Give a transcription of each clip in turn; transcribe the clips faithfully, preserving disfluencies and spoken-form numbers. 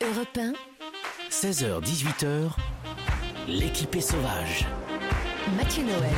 Europe un, seize heures dix-huit heures, l'équipée sauvage. Mathieu Noël.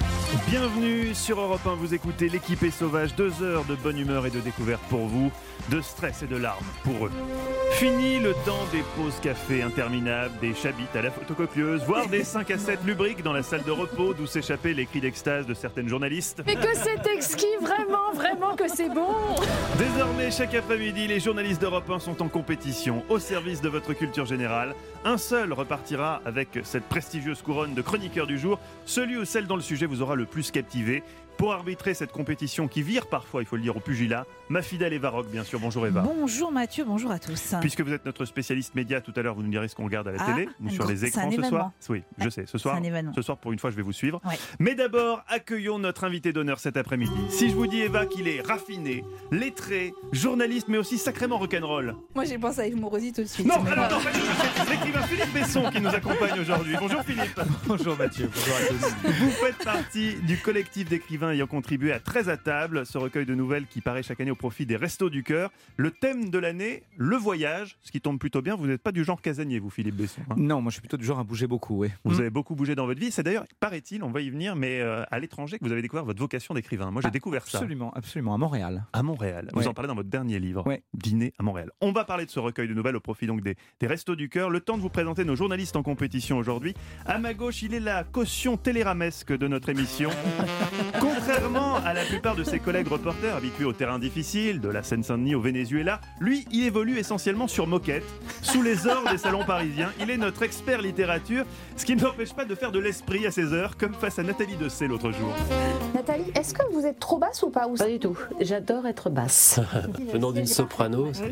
Bienvenue sur Europe un, vous écoutez l'équipée sauvage, deux heures de bonne humeur et de découverte pour vous, de stress et de larmes pour eux. Fini le temps des pauses café interminables, des chabites à la photocopieuse, voire des cinq à sept lubriques dans la salle de repos d'où s'échappaient les cris d'extase de certaines journalistes. Mais que c'est exquis, vraiment, vraiment que c'est bon. Désormais, chaque après-midi, les journalistes d'Europe un sont en compétition au service de votre culture générale. Un seul repartira avec cette prestigieuse couronne de chroniqueur du jour, celui ou celle dont le sujet vous aura le plus captivé. Pour arbitrer cette compétition qui vire parfois, il faut le dire, au pugilat, ma fidèle Eva Rock, bien sûr. Bonjour Eva. Bonjour Mathieu, bonjour à tous. Puisque vous êtes notre spécialiste média, tout à l'heure vous nous direz ce qu'on regarde à la ah, télé ou sur gros, les écrans ce soir. Oui, je sais, ce soir, ce soir pour une fois je vais vous suivre. Ouais. Mais d'abord, accueillons notre invité d'honneur cet après-midi. Si je vous dis Eva qu'il est raffiné, lettré, journaliste mais aussi sacrément rock'n'roll. Moi j'ai pensé à Yves Morosi tout de suite. Non, alors non, c'est l'écrivain Philippe Besson qui nous accompagne aujourd'hui. Bonjour Philippe. Bonjour Mathieu, bonjour à tous. Vous faites partie du collectif d'écrivains ayant contribué à treize à table, ce recueil de nouvelles qui paraît chaque année au profit des Restos du Cœur. Le thème de l'année, le voyage, ce qui tombe plutôt bien. Vous n'êtes pas du genre casanier, vous, Philippe Besson. Hein. Non, moi je suis plutôt du genre à bouger beaucoup, oui. Vous mmh. avez beaucoup bougé dans votre vie. C'est d'ailleurs, paraît-il, on va y venir, mais euh, à l'étranger que vous avez découvert votre vocation d'écrivain. Moi, j'ai ah, découvert ça. Absolument, absolument, à Montréal. À Montréal. Vous ouais. en parlez dans votre dernier livre, ouais. Dîner à Montréal. On va parler de ce recueil de nouvelles au profit donc des, des Restos du Cœur. Le temps de vous présenter nos journalistes en compétition aujourd'hui. À ma gauche, il est la caution téléramesque de notre émission. Contrairement à la plupart de ses collègues reporters habitué au terrain difficile, de la Seine-Saint-Denis au Venezuela, lui, il évolue essentiellement sur moquette, sous les ors des salons parisiens. Il est notre expert littérature, ce qui ne l'empêche pas de faire de l'esprit à ses heures, comme face à Nathalie Dessay l'autre jour. Nathalie, est-ce que vous êtes trop basse ou pas ou... Pas du tout, j'adore être basse. Venant d'une soprano. Ah,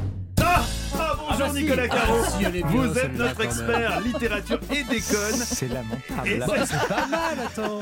ah bonjour ah bah Nicolas si. Caro, ah, si, vous bien, êtes notre expert littérature et déconne. C'est lamentable. Et bah, c'est pas mal, attends.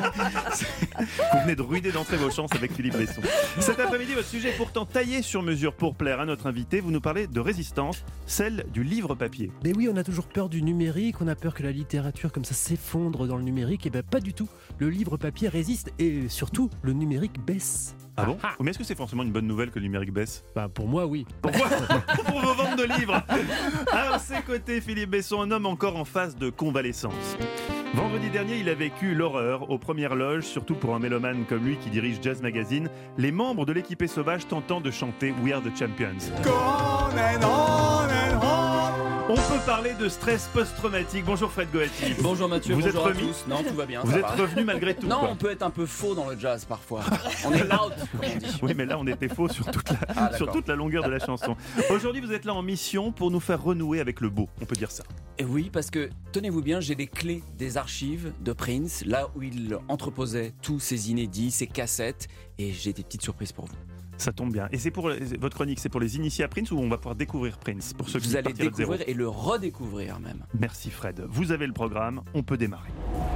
Vous venez de ruiner d'entrer vos chances avec Philippe Besson. Cet après-midi, votre sujet est pourtant taillé sur mesure pour plaire à notre invité. Vous nous parlez de résistance, celle du livre papier. Mais oui, on a toujours peur du numérique, on a peur que la littérature comme ça s'effondre dans le numérique. Et bien pas du tout. Le livre papier résiste et surtout le numérique baisse. Ah bon? Mais est-ce que c'est forcément une bonne nouvelle que le numérique baisse? Bah pour moi oui. Pourquoi? Pour vos ventes de livres. À ses côtés, Philippe Besson, un homme encore en phase de convalescence. Vendredi dernier, il a vécu l'horreur aux premières loges, surtout pour un mélomane comme lui qui dirige Jazz Magazine, les membres de l'équipée sauvage tentant de chanter We Are the Champions. Go on and on and on. On peut parler de stress post-traumatique. Bonjour Fred Goati. Bonjour Mathieu, vous bonjour êtes à remis tous. Non, tout va bien. Vous ça êtes va. revenu malgré tout. Non, quoi. on peut être un peu faux dans le jazz parfois. On est loud, comme on dit. Oui, mais là, on était faux sur toute la, ah, sur toute la longueur de la chanson. Aujourd'hui, vous êtes là en mission pour nous faire renouer avec le beau. On peut dire ça. Et oui, parce que, tenez-vous bien, j'ai les clés des archives de Prince, là où il entreposait tous ses inédits, ses cassettes, et j'ai des petites surprises pour vous. Ça tombe bien. Et c'est pour votre chronique, c'est pour les initiés à Prince ou on va pouvoir découvrir Prince pour ceux qui Vous allez partiraient de zéro. découvrir et le redécouvrir même. Merci Fred. Vous avez le programme, on peut démarrer.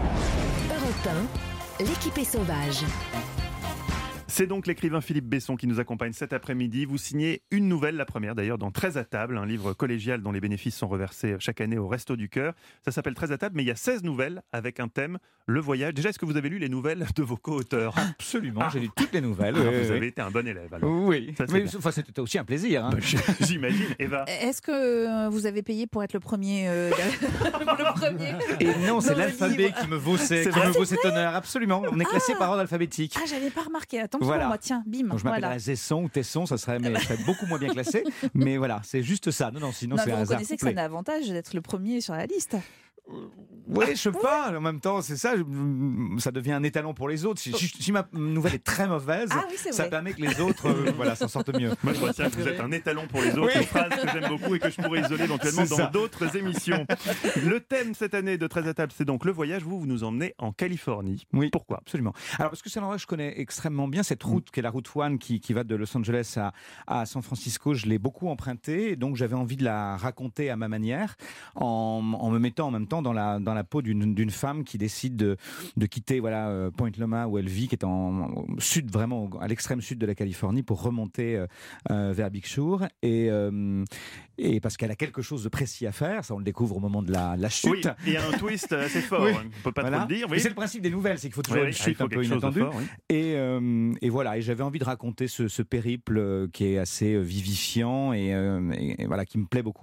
Europe un, l'équipée sauvage. C'est donc l'écrivain Philippe Besson qui nous accompagne cet après-midi. Vous signez une nouvelle, la première d'ailleurs, dans treize à table, un livre collégial dont les bénéfices sont reversés chaque année au Restos du Cœur. Ça s'appelle treize à table, mais il y a seize nouvelles avec un thème, le voyage. Déjà, est-ce que vous avez lu les nouvelles de vos co-auteurs? Absolument, ah. j'ai lu toutes les nouvelles. Ah, oui, vous oui. avez été un bon élève alors. Oui, Ça, mais enfin, c'était aussi un plaisir. Hein. J'imagine. Eva. Est-ce que vous avez payé pour être le premier, euh, le premier Et non, c'est dans l'alphabet qui me vaut, ces, qui me vaut cet honneur. Absolument, on est classé ah. par ordre alphabétique. Ah, j'avais pas remarqué. Attention, voilà. moi, tiens, bim. Donc, je m'appellerais voilà. Zesson ou Tesson, ça serait, mais, je serais beaucoup moins bien classé. Mais voilà, c'est juste ça. Non, non, sinon non, c'est un vous hasard. reconnaissez que complet. c'est un avantage d'être le premier sur la liste. Oui, je sais pas. En même temps, c'est ça. je- Ça devient un étalon pour les autres. Si, si- si ma nouvelle est très mauvaise, Ah oui, c'est ça vrai. permet que les autres, euh, voilà, s'en sortent mieux. Moi, je retiens que vous êtes un étalon pour les autres, Oui. une phrase que j'aime beaucoup et que je pourrais isoler éventuellement C'est dans ça. d'autres émissions. Le thème cette année de treize à table, c'est donc le voyage. Vous, vous nous emmenez en Californie. Oui. Pourquoi? Absolument. Alors, parce que c'est un endroit que je connais extrêmement bien, cette route qui est la route One qui, qui va de Los Angeles à, à San Francisco, je l'ai beaucoup empruntée, et donc j'avais envie de la raconter à ma manière, en, en me mettant en même temps dans la, dans la peau d'une, d'une femme qui décide de, de quitter voilà, euh, Point Loma où elle vit, qui est en, au sud, vraiment au- à l'extrême sud de la Californie, pour remonter euh, euh, vers Big Sur, et, euh, et parce qu'elle a quelque chose de précis à faire, ça on le découvre au moment de la, la chute. Oui, il y a un twist assez fort. Oui. On ne peut pas Voilà. trop le dire. Mais Oui. c'est le principe des nouvelles, c'est qu'il faut toujours Oui, une oui. Ah, il chute faut un peu quelque chose de inattendue. fort, oui. Et, euh, et voilà, et j'avais envie de raconter ce, ce périple euh, qui est assez euh, vivifiant et, euh, et- et voilà, qui me plaît beaucoup.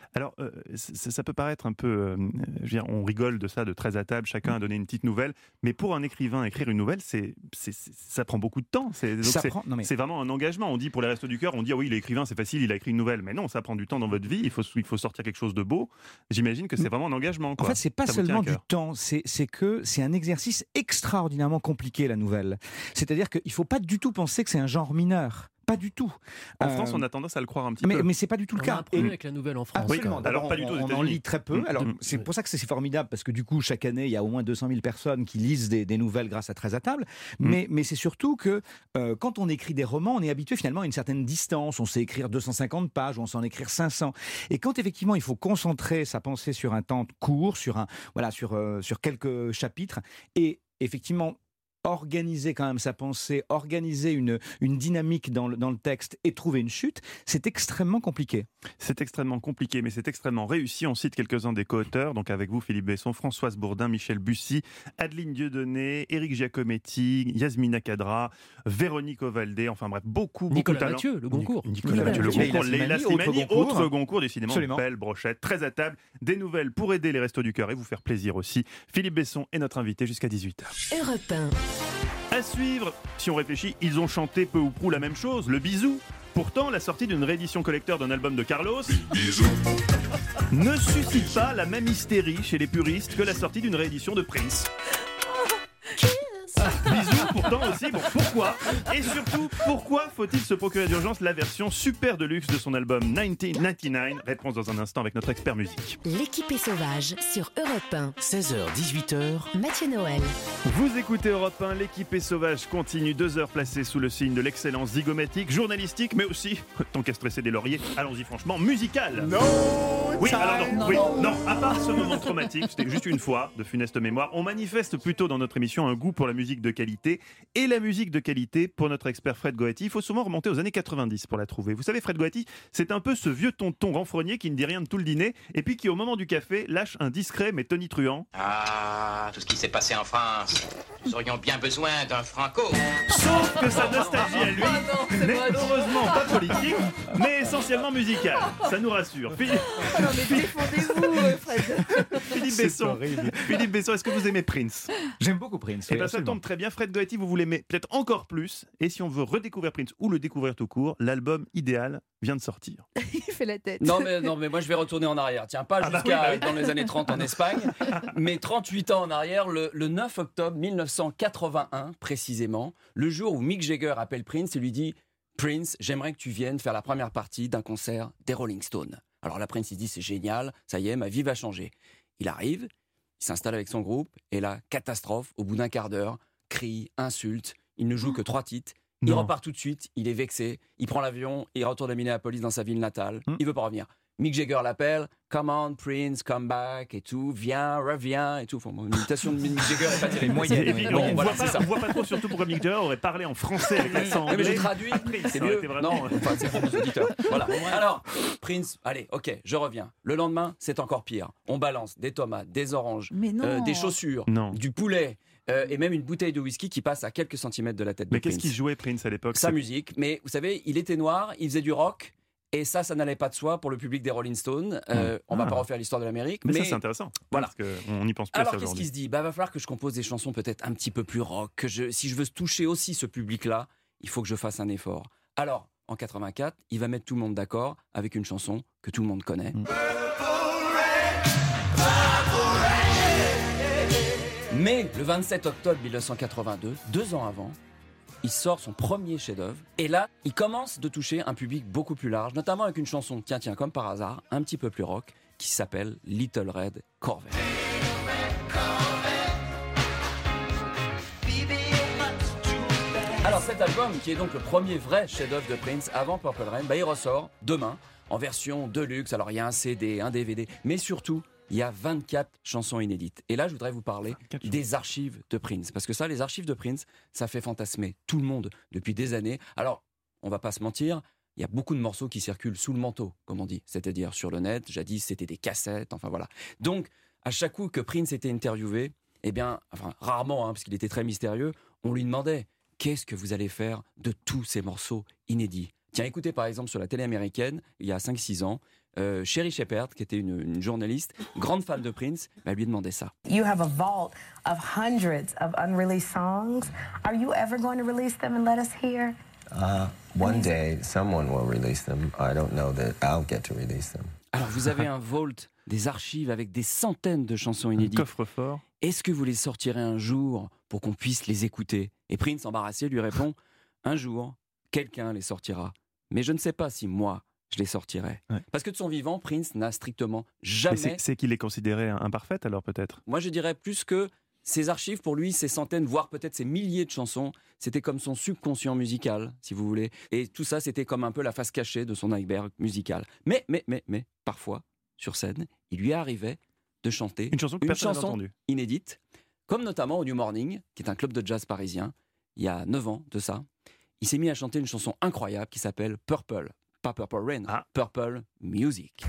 Alors, euh, ça, ça peut paraître un peu... Euh, je veux dire, on rigole de ça, de treize à table, chacun a donné une petite nouvelle, mais pour un écrivain, écrire une nouvelle, c'est, c'est, c'est, ça prend beaucoup de temps. C'est, donc Ça c'est, prend- non, mais- c'est vraiment un engagement. On dit pour les Restos du Cœur, on dit ah oui, il est écrivain, c'est facile, il a écrit une nouvelle. Mais non, ça prend du temps dans votre vie, il faut, il faut sortir quelque chose de beau. J'imagine que c'est vraiment un engagement. En Quoi. fait, c'est pas Ça vous tient à seulement du cœur. temps, c'est, c'est que c'est un exercice extraordinairement compliqué, la nouvelle. C'est-à-dire qu'il faut pas du tout penser que c'est un genre mineur. Pas du tout. En Euh, France, on a tendance à le croire un petit mais, peu. mais c'est pas du tout le On a cas. un problème Et- avec la nouvelle en France. Absolument. Oui, D'abord, alors pas du tout aux on, on en États-Unis. lit très peu. Mmh, Alors mmh. c'est pour ça que c'est si formidable parce que du coup chaque année il y a au moins deux cent mille personnes qui lisent des, des nouvelles grâce à treize à table. Mmh. Mais, mais c'est surtout que euh, quand on écrit des romans, on est habitué finalement à une certaine distance. On sait écrire deux cent cinquante pages, on sait en écrire cinq cents. Et quand effectivement il faut concentrer sa pensée sur un temps court, sur un voilà sur euh, sur quelques chapitres et effectivement organiser quand même sa pensée, organiser une, une dynamique dans le, dans le texte et trouver une chute, c'est extrêmement compliqué. C'est extrêmement compliqué, mais c'est extrêmement réussi. On cite quelques-uns des co-auteurs, donc avec vous Philippe Besson, Françoise Bourdin, Michel Bussy, Adeline Dieudonné, Éric Giacometti, Yasmina Kadra, Véronique Ovaldé, enfin bref, beaucoup, beaucoup Nicolas de talents. Mathieu, le Goncourt. Nic- Nicolas Mathieu, le Leila Goncourt, Slimani, Leila autre Slimani, Goncourt. autre Goncourt, décidément, Absolument. belle brochette, très à table, des nouvelles pour aider les Restos du Cœur et vous faire plaisir aussi. Philippe Besson est notre invité jusqu'à dix-huit heures. Europe un. À suivre, si on réfléchit, ils ont chanté peu ou prou la même chose, le bisou. Pourtant, la sortie d'une réédition collector d'un album de Carlos ne suscite pas la même hystérie chez les puristes que la sortie d'une réédition de Prince. Bisous, pourtant aussi, bon, pourquoi? Et surtout, pourquoi faut-il se procurer d'urgence la version super deluxe de son album mille neuf cent quatre-vingt-dix-neuf? Réponse dans un instant avec notre expert musique. L'équipe est sauvage sur Europe un. seize heures dix-huit heures. Mathieu Noël. Vous écoutez Europe un, l'équipe est sauvage continue, deux heures placées sous le signe de l'excellence zygomatique, journalistique, mais aussi, tant qu'à stresser des lauriers, allons-y franchement, musicale. Non. Oui, alors non, Non, oui, non. non, à part ce moment traumatique, c'était juste une fois, de funeste mémoire, on manifeste plutôt dans notre émission un goût pour la musique de qualité, et la musique de qualité, pour notre expert Fred Goati, il faut souvent remonter aux années quatre-vingt-dix pour la trouver. Vous savez, Fred Goati, c'est un peu ce vieux tonton renfrogné qui ne dit rien de tout le dîner, et puis qui au moment du café lâche un discret mais tonitruant. Ah, tout ce qui s'est passé en France. Nous aurions bien besoin d'un franco. Sauf que sa nostalgie à lui n'est heureusement pas politique, mais essentiellement musicale. Ça nous rassure. Philippe, Oh non, mais défendez-vous, euh, Fred. Philippe C'est Besson, horrible. Philippe Besson, est-ce que vous aimez Prince? J'aime beaucoup Prince. Eh oui, bien, ça absolument. tombe très bien. Fred Goati, vous vous l'aimez peut-être encore plus. Et si on veut redécouvrir Prince ou le découvrir tout court, l'album idéal vient de sortir. Il fait la tête. Non mais, non mais moi je vais retourner en arrière. Tiens, pas Ah bah jusqu'à oui, bah oui. dans les années trente en Espagne, mais trente-huit ans en arrière, le, le neuf octobre mille neuf cent quatre-vingt-un précisément, le jour où Mick Jagger appelle Prince et lui dit « Prince, j'aimerais que tu viennes faire la première partie d'un concert des Rolling Stones ». Alors là, Prince il dit « C'est génial, ça y est, ma vie va changer ». Il arrive, il s'installe avec son groupe et là, catastrophe, au bout d'un quart d'heure, cris, insultes, il ne joue que trois titres. Il Non. repart tout de suite, il est vexé, il prend l'avion, il retourne à Minneapolis dans sa ville natale, Hmm. il veut pas revenir. Mick Jagger l'appelle, come on Prince, come back et tout, viens, reviens et tout. Enfin, bon, une imitation de Mick Jagger est pas terrible. Moyenne, Et puis, Bon, on, voilà, voit c'est pas, ça. on voit pas trop, surtout pourquoi Mick Jagger aurait parlé en français avec l'accent Ouais, mais anglais. j'ai traduit, Prince, c'est ça aurait mieux. été vraiment- Non, enfin, c'est pour nos auditeurs. Voilà. Alors, Prince, allez, ok, je reviens. Le lendemain, c'est encore pire. On balance des tomates, des oranges, Mais non. euh, des chaussures, Non. du poulet euh, et même une bouteille de whisky qui passe à quelques centimètres de la tête de Mais qu'est-ce Prince. qu'il jouait Prince à l'époque? Sa C'est- musique, mais vous savez, il était noir, il faisait du rock, et ça, ça n'allait pas de soi pour le public des Rolling Stones. Euh, on va Ah. pas refaire l'histoire de l'Amérique, Mais, mais, ça, c'est intéressant. voilà. Parce qu'on n'y pense plus à alors ça qu'est-ce aujourd'hui. qu'il se dit? Bah, va falloir que je compose des chansons peut-être un petit peu plus rock. Que je, si je veux toucher aussi ce public-là, il faut que je fasse un effort. Alors, en quatre-vingt-quatre, il va mettre tout le monde d'accord avec une chanson que tout le monde connaît. Mm. Mais le vingt-sept octobre mille neuf cent quatre-vingt-deux, deux ans avant, il sort son premier chef-d'œuvre. Et là, il commence de toucher un public beaucoup plus large, notamment avec une chanson, tiens, tiens, comme par hasard, un petit peu plus rock, qui s'appelle Little Red Corvette. Alors cet album, qui est donc le premier vrai chef-d'œuvre de Prince avant Purple Rain, bah, il ressort demain en version deluxe. Alors il y a un C D, un D V D, mais surtout il y a vingt-quatre chansons inédites. Et là, je voudrais vous parler vingt-quatre des archives de Prince, parce que ça, les archives de Prince, ça fait fantasmer tout le monde depuis des années. Alors, on va pas se mentir. Il y a beaucoup de morceaux qui circulent sous le manteau, comme on dit, c'est-à-dire sur le net. Jadis, c'était des cassettes, enfin voilà. Donc, à chaque coup que Prince était interviewé, eh bien, enfin rarement, hein, parce qu'il était très mystérieux, on lui demandait qu'est-ce que vous allez faire de tous ces morceaux inédits. Tiens, écoutez par exemple sur la télé américaine, il y a cinq six ans, euh, Sherry Shepherd, qui était une, une journaliste, grande fan de Prince, bah, elle lui a demandé ça. You have a vault of hundreds of unreleased songs. Are you ever going to release them and let us hear? Uh, one day, someone will release them. I don't know that I'll get to release them. Alors, vous avez un vault, des archives avec des centaines de chansons inédites. Un coffre-fort. Est-ce que vous les sortirez un jour pour qu'on puisse les écouter ? Et Prince, embarrassé, lui répond « Un jour, quelqu'un les sortira. Mais je ne sais pas si moi, je les sortirai. Ouais. » Parce que de son vivant, Prince n'a strictement jamais... C'est, c'est qu'il est considéré imparfait, alors, peut-être ? Moi, je dirais plus que ses archives, pour lui, ses centaines, voire peut-être ses milliers de chansons, c'était comme son subconscient musical, si vous voulez. Et tout ça, c'était comme un peu la face cachée de son iceberg musical. Mais, mais, mais, mais, parfois, sur scène, il lui arrivait de chanter une chanson, que une personne chanson n'avait entendue. Inédite, comme notamment au New Morning, qui est un club de jazz parisien, il y a neuf ans de ça. Il s'est mis à chanter une chanson incroyable qui s'appelle Purple. Pas Purple Rain, ah. Purple Music.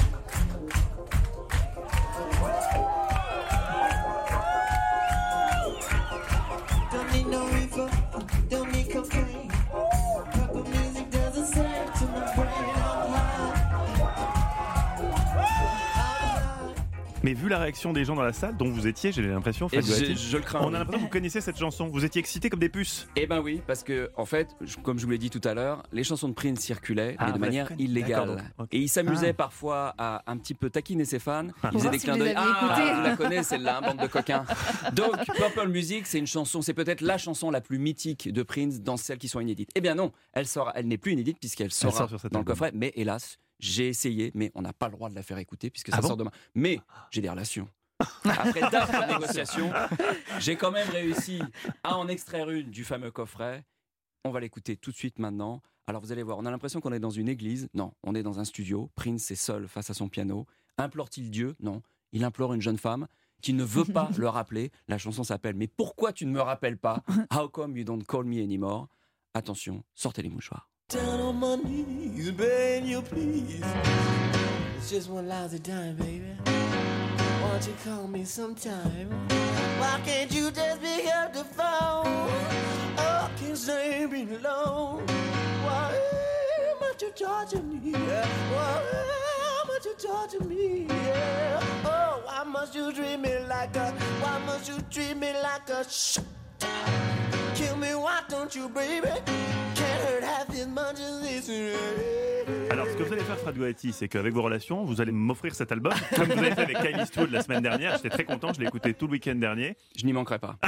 Mais vu la réaction des gens dans la salle, dont vous étiez, j'ai l'impression, je, je le crains. On a l'impression que vous connaissiez cette chanson. Vous étiez excités comme des puces. Eh ben oui, parce que en fait, comme je vous l'ai dit tout à l'heure, les chansons de Prince circulaient, ah, mais de manière illégale. Okay. Et il s'amusait ah. parfois à un petit peu taquiner ses fans. Ah. Il faisait des si clins d'œil. Ah, vous la connaissez celle-là, bande de coquins. Donc, Purple Music, c'est une chanson, c'est peut-être la chanson la plus mythique de Prince dans celles qui sont inédites. Eh bien non, elle sort, elle n'est plus inédite puisqu'elle sera sort dans le coffret. Mais hélas, j'ai essayé, mais on n'a pas le droit de la faire écouter puisque ça ah bon sort demain. Mais j'ai des relations. Après d'âpres négociations, j'ai quand même réussi à en extraire une du fameux coffret. On va l'écouter tout de suite maintenant. Alors vous allez voir, on a l'impression qu'on est dans une église. Non, on est dans un studio. Prince est seul face à son piano. Implore-t-il Dieu ? Non, il implore une jeune femme qui ne veut pas le rappeler. La chanson s'appelle « Mais pourquoi tu ne me rappelles pas ? How come you don't call me anymore ?» Attention, sortez les mouchoirs. Down on my knees, begging you please. It's just one lousy time, baby. Won't you call me sometime? Why can't you just pick up the phone? Oh, I can't stay being alone. Why must you torture me? Why must you torture me? Oh, why must you treat me like a? Why must you treat me like a? Sh- Kill me, why don't you, baby? Can't hurt half as much as this. Alors, ce que vous allez faire, Fred Goati, c'est qu'avec vos relations, vous allez m'offrir cet album, comme vous avez fait avec Kylie Eastwood la semaine dernière. J'étais très content, je l'ai écouté tout le week-end dernier. Je n'y manquerai pas.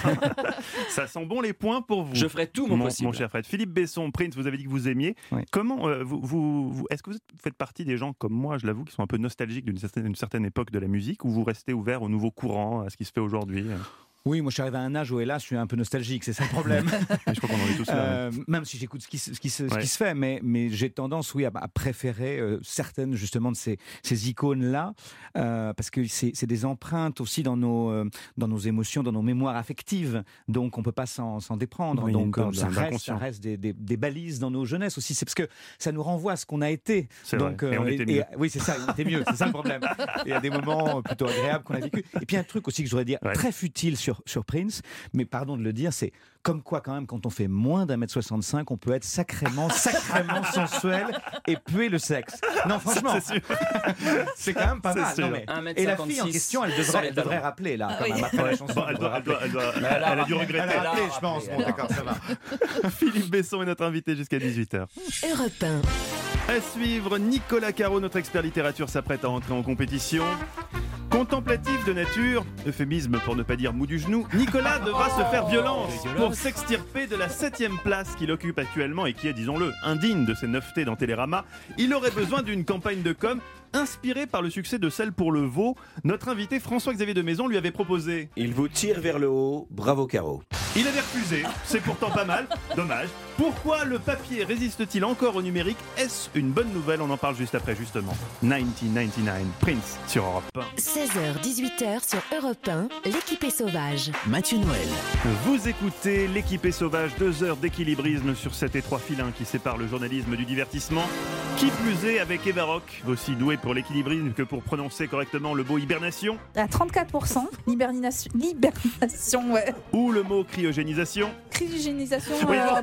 Ça sent bon les points pour vous. Je ferai tout mon, mon possible. Mon cher Fred. Philippe Besson, Prince, vous avez dit que vous aimiez. Oui. Comment, euh, vous, vous, vous, est-ce que vous faites partie des gens comme moi, je l'avoue, qui sont un peu nostalgiques d'une certaine, d'une certaine époque de la musique, ou vous restez ouvert au nouveau courant, à ce qui se fait aujourd'hui ? Oui, moi je suis arrivé à un âge où, hélas, je suis un peu nostalgique, c'est ça le problème. Je crois qu'on en est tous là. Euh, même si j'écoute ce qui, ce qui, se, ce ouais. qui se fait, mais, mais j'ai tendance, oui, à, à préférer euh, certaines justement de ces, ces icônes-là, euh, parce que c'est, c'est des empreintes aussi dans nos, euh, dans nos émotions, dans nos mémoires affectives, donc on ne peut pas s'en, s'en déprendre. Oui, donc euh, ça, reste, ça reste des, des, des balises dans nos jeunesses aussi, c'est parce que ça nous renvoie à ce qu'on a été. C'est donc, vrai. Et on était mieux. Et, oui, c'est ça, on était mieux, c'est ça le problème. Il y a des moments plutôt agréables qu'on a vécu. Et puis un truc aussi que je voudrais dire, ouais. très futile sur, sur Prince, mais pardon de le dire, c'est comme quoi quand même quand on fait moins d'un mètre soixante-cinq, on peut être sacrément, sacrément sensuel et puer le sexe. Non, franchement, c'est, c'est quand même pas mal. Non, mais... Et la fille en question, elle devrait, elle devrait rappeler là, quand même, après la chanson. Bon, elle, doit, elle, doit, elle, doit, elle, elle a dû regretter. Elle a rappelé, je pense. Bon, d'accord, ça va. Philippe Besson est notre invité jusqu'à dix-huit heures. Europe un. À suivre, Nicolas Caro, notre expert littérature, s'apprête à entrer en compétition. Contemplatif de nature, euphémisme pour ne pas dire mou du genou, Nicolas devra se faire violence pour s'extirper de la septième place qu'il occupe actuellement et qui est, disons-le, indigne de ses neuftés dans Télérama. Il aurait besoin d'une campagne de com' inspirée par le succès de Celle pour le veau. Notre invité François-Xavier de Maison lui avait proposé. Il vous tire vers le haut, bravo Caro. Il avait refusé, c'est pourtant pas mal, dommage. Pourquoi le papier résiste-t-il encore au numérique ? Est-ce une bonne nouvelle ? On en parle juste après, justement. dix-neuf quatre-vingt-dix-neuf, Prince sur Europe un. seize heures dix-huit heures sur Europe un, l'équipée sauvage. Mathieu Noël. Vous écoutez l'équipée sauvage, deux heures d'équilibrisme sur cet étroit filin qui sépare le journalisme du divertissement. Qui plus est avec Eva Rock, aussi douée pour l'équilibrisme que pour prononcer correctement le mot hibernation. À trente-quatre pour cent, hibernation, hibernation, ouais. Ou le mot cryogénisation. Cryogénisation, oui, euh, voilà.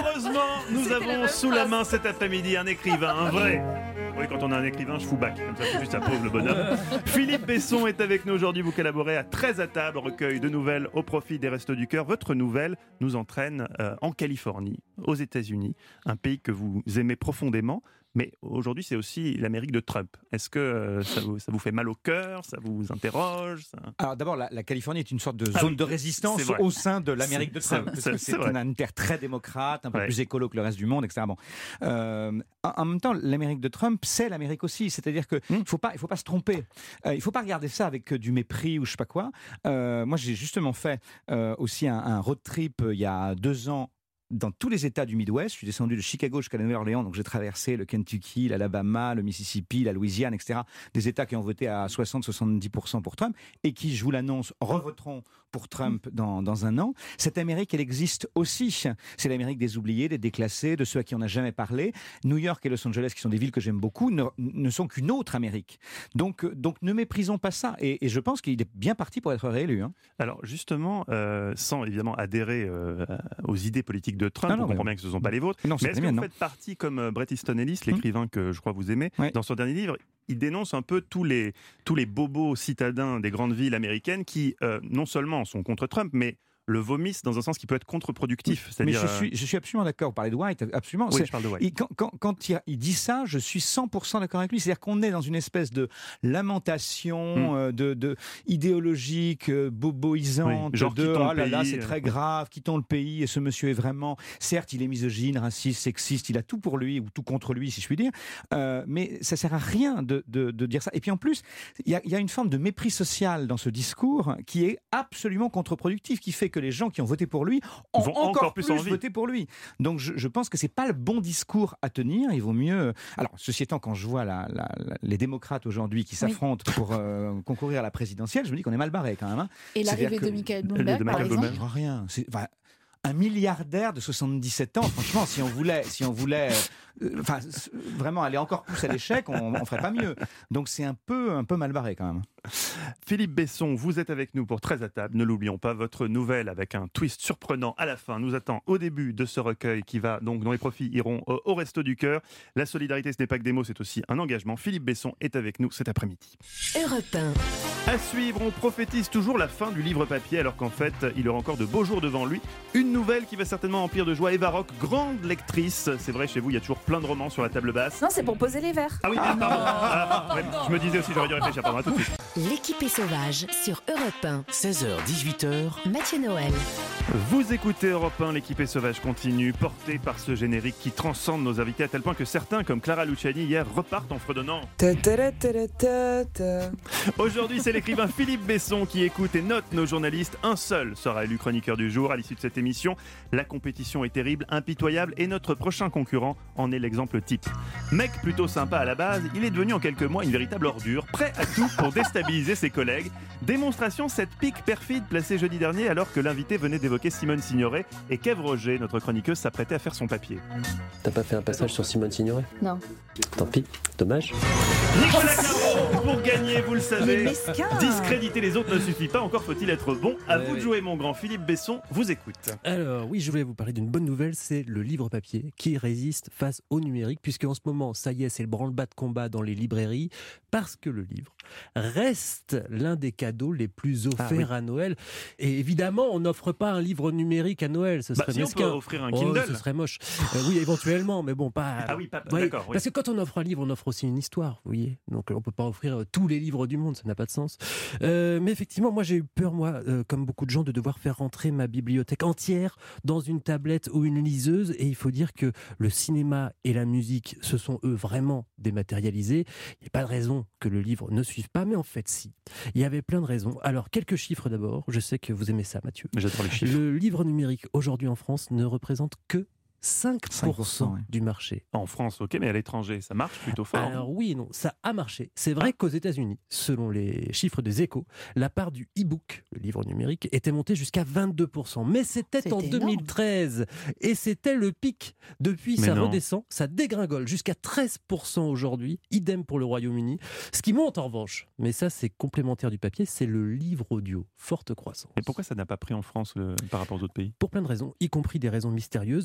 Heureusement, nous avons sous la main cet après-midi un écrivain, un vrai. Oui, quand on a un écrivain, je fous bac. Comme ça, c'est juste ça pose le bonhomme. Philippe Besson est avec nous aujourd'hui. Vous collaborez à treize à table, recueil de nouvelles au profit des Restos du Cœur. Votre nouvelle nous entraîne euh, en Californie, aux États-Unis, un pays que vous aimez profondément. Mais aujourd'hui, c'est aussi l'Amérique de Trump. Est-ce que euh, ça, vous, ça vous fait mal au cœur? Ça vous interroge ça... Alors d'abord, la, la Californie est une sorte de Ah zone oui, de résistance c'est vrai. au sein de l'Amérique de C'est- Trump. c'est- Parce que c'est c'est vrai. une terre très démocrate, un peu Ouais. plus écolo que le reste du monde, et cetera. Bon. Euh, en, en même temps, l'Amérique de Trump, c'est l'Amérique aussi. C'est-à-dire qu'il ne faut pas, il faut pas se tromper. Euh, il ne faut pas regarder ça avec euh, du mépris ou je ne sais pas quoi. Euh, moi, j'ai justement fait euh, aussi un, un road trip euh, il y a deux ans dans tous les États du Midwest. Je suis descendu de Chicago jusqu'à la Nouvelle-Orléans, donc j'ai traversé le Kentucky, l'Alabama, le Mississippi, la Louisiane, et cetera. Des États qui ont voté à soixante à soixante-dix pour cent pour Trump et qui, je vous l'annonce, revoteront pour Trump dans, dans un an. Cette Amérique, elle existe aussi. C'est l'Amérique des oubliés, des déclassés, de ceux à qui on n'a jamais parlé. New York et Los Angeles, qui sont des villes que j'aime beaucoup, ne, ne sont qu'une autre Amérique. Donc, donc ne méprisons pas ça. Et, et je pense qu'il est bien parti pour être réélu. Hein. Alors justement, euh, sans évidemment adhérer euh, aux idées politiques de Trump, Ah non, on comprend mais- bien que ce ne sont pas les vôtres, Non, c'est mais est-ce les que miennes, vous non. faites partie, comme euh, Bret Easton Ellis, l'écrivain que je crois vous aimez, Ouais. dans son dernier livre, il dénonce un peu tous les, tous les bobos citadins des grandes villes américaines qui, euh, non seulement sont contre Trump, mais le vomissent dans un sens qui peut être contre-productif. Mais C'est-à-dire, je suis, je suis absolument d'accord. Vous parlez de White, absolument. Oui, C'est- je parle de White. il- quand quand, quand il, il dit ça, je suis cent pour cent d'accord avec lui. C'est-à-dire qu'on est dans une espèce de lamentation, Mm. euh, de, de idéologique, euh, boboisante, Oui, genre, de quittons le ah là là, pays, c'est euh, très grave, quittons le pays. Et ce monsieur est vraiment, certes, il est misogyne, raciste, sexiste, il a tout pour lui ou tout contre lui, si je puis dire. Euh, mais ça sert à rien de, de, de dire ça. Et puis en plus, il y a, il y a une forme de mépris social dans ce discours qui est absolument contre-productif, qui fait que les gens qui ont voté pour lui ont Vont encore, encore plus plus envie. voté pour lui. Donc je, je pense que c'est pas le bon discours à tenir. Il vaut mieux. Alors ceci étant, quand je vois la, la, la- les démocrates aujourd'hui qui s'affrontent pour euh, concourir à la présidentielle, je me dis qu'on est mal barré quand même. Hein. Et C'est-à-dire l'arrivée que- de Michael de Bloomberg, par Michael exemple. Bloomberg. Je vois rien. C'est, enfin, un milliardaire de soixante-dix-sept ans, franchement, si on voulait, si on voulait, euh, enfin, s- vraiment aller encore plus à l'échec, on, on ferait pas mieux. Donc c'est un peu, un peu mal barré quand même. Philippe Besson, vous êtes avec nous pour treize à table. Ne l'oublions pas, votre nouvelle avec un twist surprenant à la fin nous attend au début de ce recueil qui va donc, dont les profits iront au, au Resto du Cœur. La solidarité, ce n'est pas que des mots, c'est aussi un engagement. Philippe Besson est avec nous cet après-midi. Europe un. À suivre, on prophétise toujours la fin du livre papier alors qu'en fait, il aura encore de beaux jours devant lui. Une nouvelle qui va certainement emplir de joie. Eva Rock, grande lectrice. C'est vrai, chez vous, il y a toujours plein de romans sur la table basse. Non, c'est pour poser les verres. Ah oui, ah, pardon. Ah, ouais, je me disais aussi, j'aurais dû réfléchir. Pardon, à tout de suite. L'équipe est sauvage sur Europe un. seize heures dix-huit heures. Mathieu Noël. Vous écoutez Europe un, l'équipe est sauvage continue, portée par ce générique qui transcende nos invités à tel point que certains, comme Clara Luciani hier, repartent en fredonnant. Aujourd'hui, c'est l'écrivain Philippe Besson qui écoute et note nos journalistes. Un seul sera élu chroniqueur du jour à l'issue de cette émission. La compétition est terrible, impitoyable et notre prochain concurrent en est l'exemple type. Mec plutôt sympa à la base, il est devenu en quelques mois une véritable ordure, prêt à tout pour déstabiliser ses collègues. Démonstration cette pique perfide placée jeudi dernier alors que l'invité venait d'évoquer Simone Signoret et qu'Ève Roger, notre chroniqueuse, s'apprêtait à faire son papier. T'as pas fait un passage sur Simone Signoret? Non. Tant pis, dommage. Nicolas Caro, pour gagner, vous le Il est savez, mesquin. discréditer les autres ne suffit pas, encore faut-il être bon. À Ouais, vous de ouais. jouer, mon grand. Philippe Besson vous écoute. Alors oui, je voulais vous parler d'une bonne nouvelle, c'est le livre papier qui résiste face au numérique, puisque en ce moment, ça y est, c'est le branle-bas de combat dans les librairies, parce que le livre reste l'un des cadeaux les plus offerts Ah à Noël. Et évidemment, on n'offre pas un livre numérique à Noël, ce Bah, serait si on mesquin. peut offrir un Oh, Kindle. ce serait moche. Euh, oui, éventuellement, mais bon, pas. Ah oui, pas- Ouais, d'accord, oui. Parce que quand on offre un livre, on offre aussi une histoire, vous voyez. Donc on peut pas offrir euh, tous les livres du monde, ça n'a pas de sens. Euh, mais effectivement, moi j'ai eu peur, moi, euh, comme beaucoup de gens, de devoir faire rentrer ma bibliothèque entière dans une tablette ou une liseuse. Et il faut dire que le cinéma et la musique, ce sont eux vraiment dématérialisés. Il n'y a pas de raison que le livre ne suive pas, mais en fait si. Il y avait plein de raisons. Alors quelques chiffres d'abord. Je sais que vous aimez ça, Mathieu. J'adore les chiffres. Le livre numérique aujourd'hui en France ne représente que cinq pour cent cinq pour cent, ouais. du marché. En France, ok, mais à l'étranger, ça marche plutôt fort. Alors oui et non, ça a marché. C'est vrai qu'aux États-Unis, selon les chiffres des Échos, la part du e-book, le livre numérique, était montée jusqu'à vingt-deux pour cent. Mais c'était C'est en énorme. deux mille treize et c'était le pic. Depuis, Mais ça non. redescend, ça dégringole jusqu'à treize pour cent aujourd'hui. Idem pour le Royaume-Uni. Ce qui monte en revanche, mais ça c'est complémentaire du papier, c'est le livre audio. Forte croissance. Mais pourquoi ça n'a pas pris en France le- par rapport aux autres pays? Pour plein de raisons, y compris des raisons mystérieuses. Mais d'abord,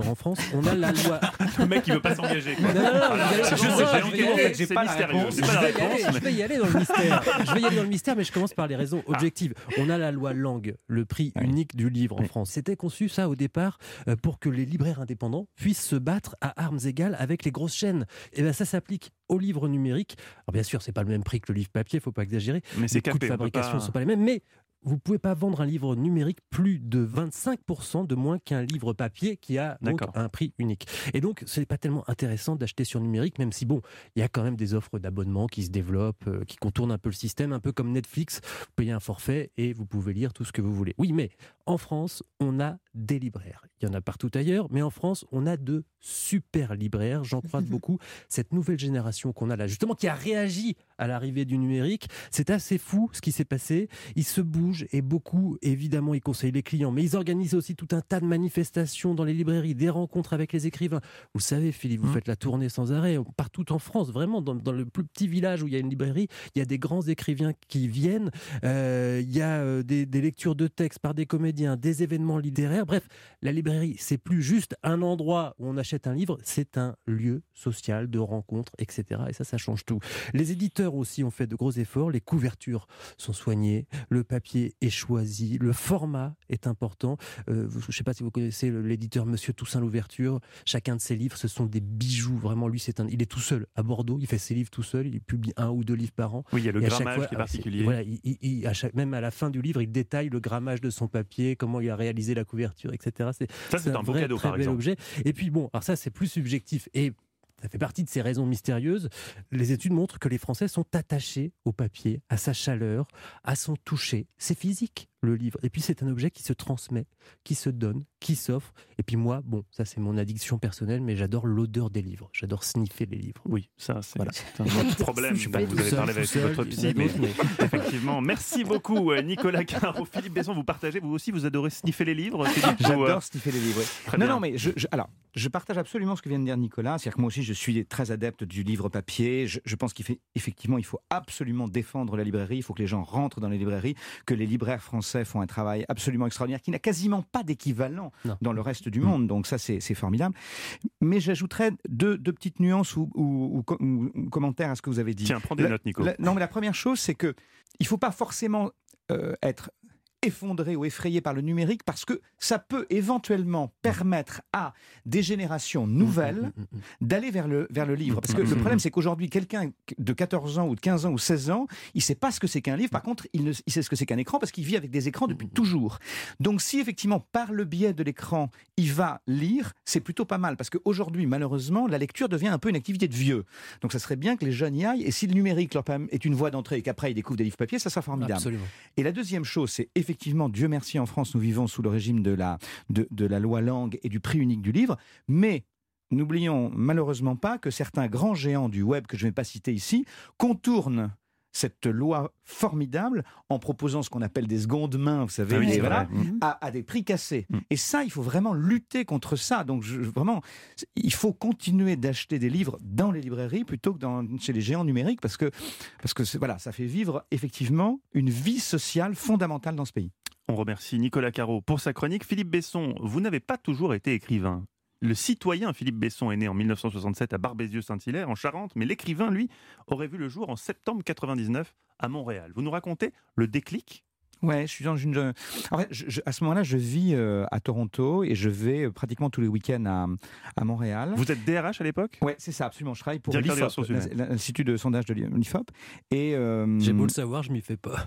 en France. On a la loi. Le mec qui veut pas s'engager. Quoi. Non, non, non, Voilà, vous allez- c'est je juste, sais, j'ai je enquêté, vais y aller, c'est j'ai pas la mystérieux. réponse. J'ai pas la Je vais y réponse, aller, mais- Je vais y aller dans le mystère. Je vais y aller dans le mystère, mais je commence par les raisons objectives. On a la loi Langue, le prix unique du livre en France. C'était conçu ça au départ euh, pour que les libraires indépendants puissent se battre à armes égales avec les grosses chaînes. Et bien ça s'applique au livre numérique. Alors bien sûr, c'est pas le même prix que le livre papier, faut pas exagérer. Mais c'est les coûts capé, de on peut fabrication pas- sont pas les mêmes, mais vous ne pouvez pas vendre un livre numérique plus de vingt-cinq pour cent de moins qu'un livre papier qui a donc D'accord. un prix unique. Et donc, ce n'est pas tellement intéressant d'acheter sur numérique, même si, bon, il y a quand même des offres d'abonnement qui se développent, euh, qui contournent un peu le système, un peu comme Netflix. Vous payez un forfait et vous pouvez lire tout ce que vous voulez. Oui, mais en France, on a des libraires. Il y en a partout ailleurs, mais en France, on a de super libraires. J'en croise beaucoup. Cette nouvelle génération qu'on a là, justement, qui a réagi à l'arrivée du numérique, c'est assez fou ce qui s'est passé. Ils se bougent et beaucoup, évidemment, ils conseillent les clients, mais ils organisent aussi tout un tas de manifestations dans les librairies, des rencontres avec les écrivains. Vous savez, Philippe, vous Mmh. faites la tournée sans arrêt, partout en France, vraiment, dans, dans le plus petit village où il y a une librairie, il y a des grands écrivains qui viennent, euh, il y a euh, des, des lectures de textes par des comédiens, des événements littéraires. Bref, la librairie, c'est plus juste un endroit où on achète un livre, c'est un lieu social de rencontre, et cetera. Et ça, ça change tout. Les éditeurs aussi ont fait de gros efforts, les couvertures sont soignées, le papier est choisi, le format est important. Euh, je ne sais pas si vous connaissez l'éditeur Monsieur Toussaint Louverture. Chacun de ses livres, ce sont des bijoux. Vraiment, lui, c'est un. Il est tout seul à Bordeaux. Il fait ses livres tout seul. Il publie un ou deux livres par an. Oui, il y a le Et à chaque grammage fois- qui est alors, c'est- particulier. Voilà, il, il- il- à chaque, même à la fin du livre, il détaille le grammage de son papier, comment il a réalisé la couverture, et cetera. C'est, Ça, c'est un beau vrai, cadeau, très par bel exemple. objet. Et puis bon, alors ça, c'est plus subjectif. Et ça fait partie de ces raisons mystérieuses. Les études montrent que les Français sont attachés au papier, à sa chaleur, à son toucher. C'est physique, le livre. Et puis, c'est un objet qui se transmet, qui se donne, qui s'offre. Et puis moi, bon, ça, c'est mon addiction personnelle, mais j'adore l'odeur des livres. J'adore sniffer les livres. Oui, ça, c'est Voilà. c'est un autre problème Je suis dont pas vous tout avez seul, parlé tout avec seul, votre il y en psy. a Mais d'autres, mais- effectivement, merci beaucoup, euh, Nicolas Caro. Philippe Besson, vous partagez, vous aussi, vous adorez sniffer les livres Philippe, ou, euh, J'adore sniffer les livres. oui. Très Non, bien. non, mais je, je- alors, je partage absolument ce que vient de dire Nicolas. C'est-à-dire que moi aussi, je suis très adepte du livre papier. Je, je pense qu'il fait, effectivement, il faut absolument défendre la librairie. Il faut que les gens rentrent dans les librairies, que les libraires français font un travail absolument extraordinaire, qui n'a quasiment pas d'équivalent Non. dans le reste du monde. Donc ça, c'est c'est formidable. Mais j'ajouterais deux, deux petites nuances ou, ou- ou co- ou- ou commentaires à ce que vous avez dit. Tiens, prends des La- notes, Nico. la- non, mais la première chose, c'est que il faut pas forcément euh, être effondré ou effrayé par le numérique parce que ça peut éventuellement permettre à des générations nouvelles d'aller vers le, vers le livre. Parce que le problème, c'est qu'aujourd'hui, quelqu'un de quatorze ans ou de quinze ans ou seize ans, il ne sait pas ce que c'est qu'un livre. Par contre, il, ne, il sait ce que c'est qu'un écran parce qu'il vit avec des écrans depuis toujours. Donc si effectivement, par le biais de l'écran, il va lire, c'est plutôt pas mal. Parce qu'aujourd'hui, malheureusement, la lecture devient un peu une activité de vieux. Donc ça serait bien que les jeunes y aillent. Et si le numérique leur permet- est une voie d'entrée et qu'après ils découvrent des livres papier, ça sera formidable. Absolument. Et la deuxième chose, c'est effectivement, Dieu merci, en France, nous vivons sous le régime de la, de, de la loi Langue et du prix unique du livre, mais n'oublions malheureusement pas que certains grands géants du web, que je ne vais pas citer ici, contournent cette loi formidable en proposant ce qu'on appelle des secondes mains, vous savez, Ah oui, des- c'est voilà, vrai. Mhm. à, à des prix cassés. Mhm. Et ça, il faut vraiment lutter contre ça. Donc, je- vraiment, il faut continuer d'acheter des livres dans les librairies plutôt que dans, chez les géants numériques, parce que, parce que c'est- voilà, ça fait vivre effectivement une vie sociale fondamentale dans ce pays. On remercie Nicolas Caro pour sa chronique. Philippe Besson, vous n'avez pas toujours été écrivain. Le citoyen Philippe Besson est né en mille neuf cent soixante-sept à Barbézieux-Saint-Hilaire, en Charente, mais l'écrivain, lui, aurait vu le jour en septembre quatre-vingt-dix-neuf à Montréal. Vous nous racontez le déclic ? Ouais, je suis dans une. En fait, je- je- à ce moment-là, je vis euh, à Toronto et je vais euh, pratiquement tous les week-ends à, à Montréal. Vous êtes D R H à l'époque ? Ouais, c'est ça, absolument. Je travaille pour Directeur des l'I F O ressources P, humaines. l'Institut de sondage de l'I F O P. Et euh, J'ai beau le savoir, je m'y fais pas.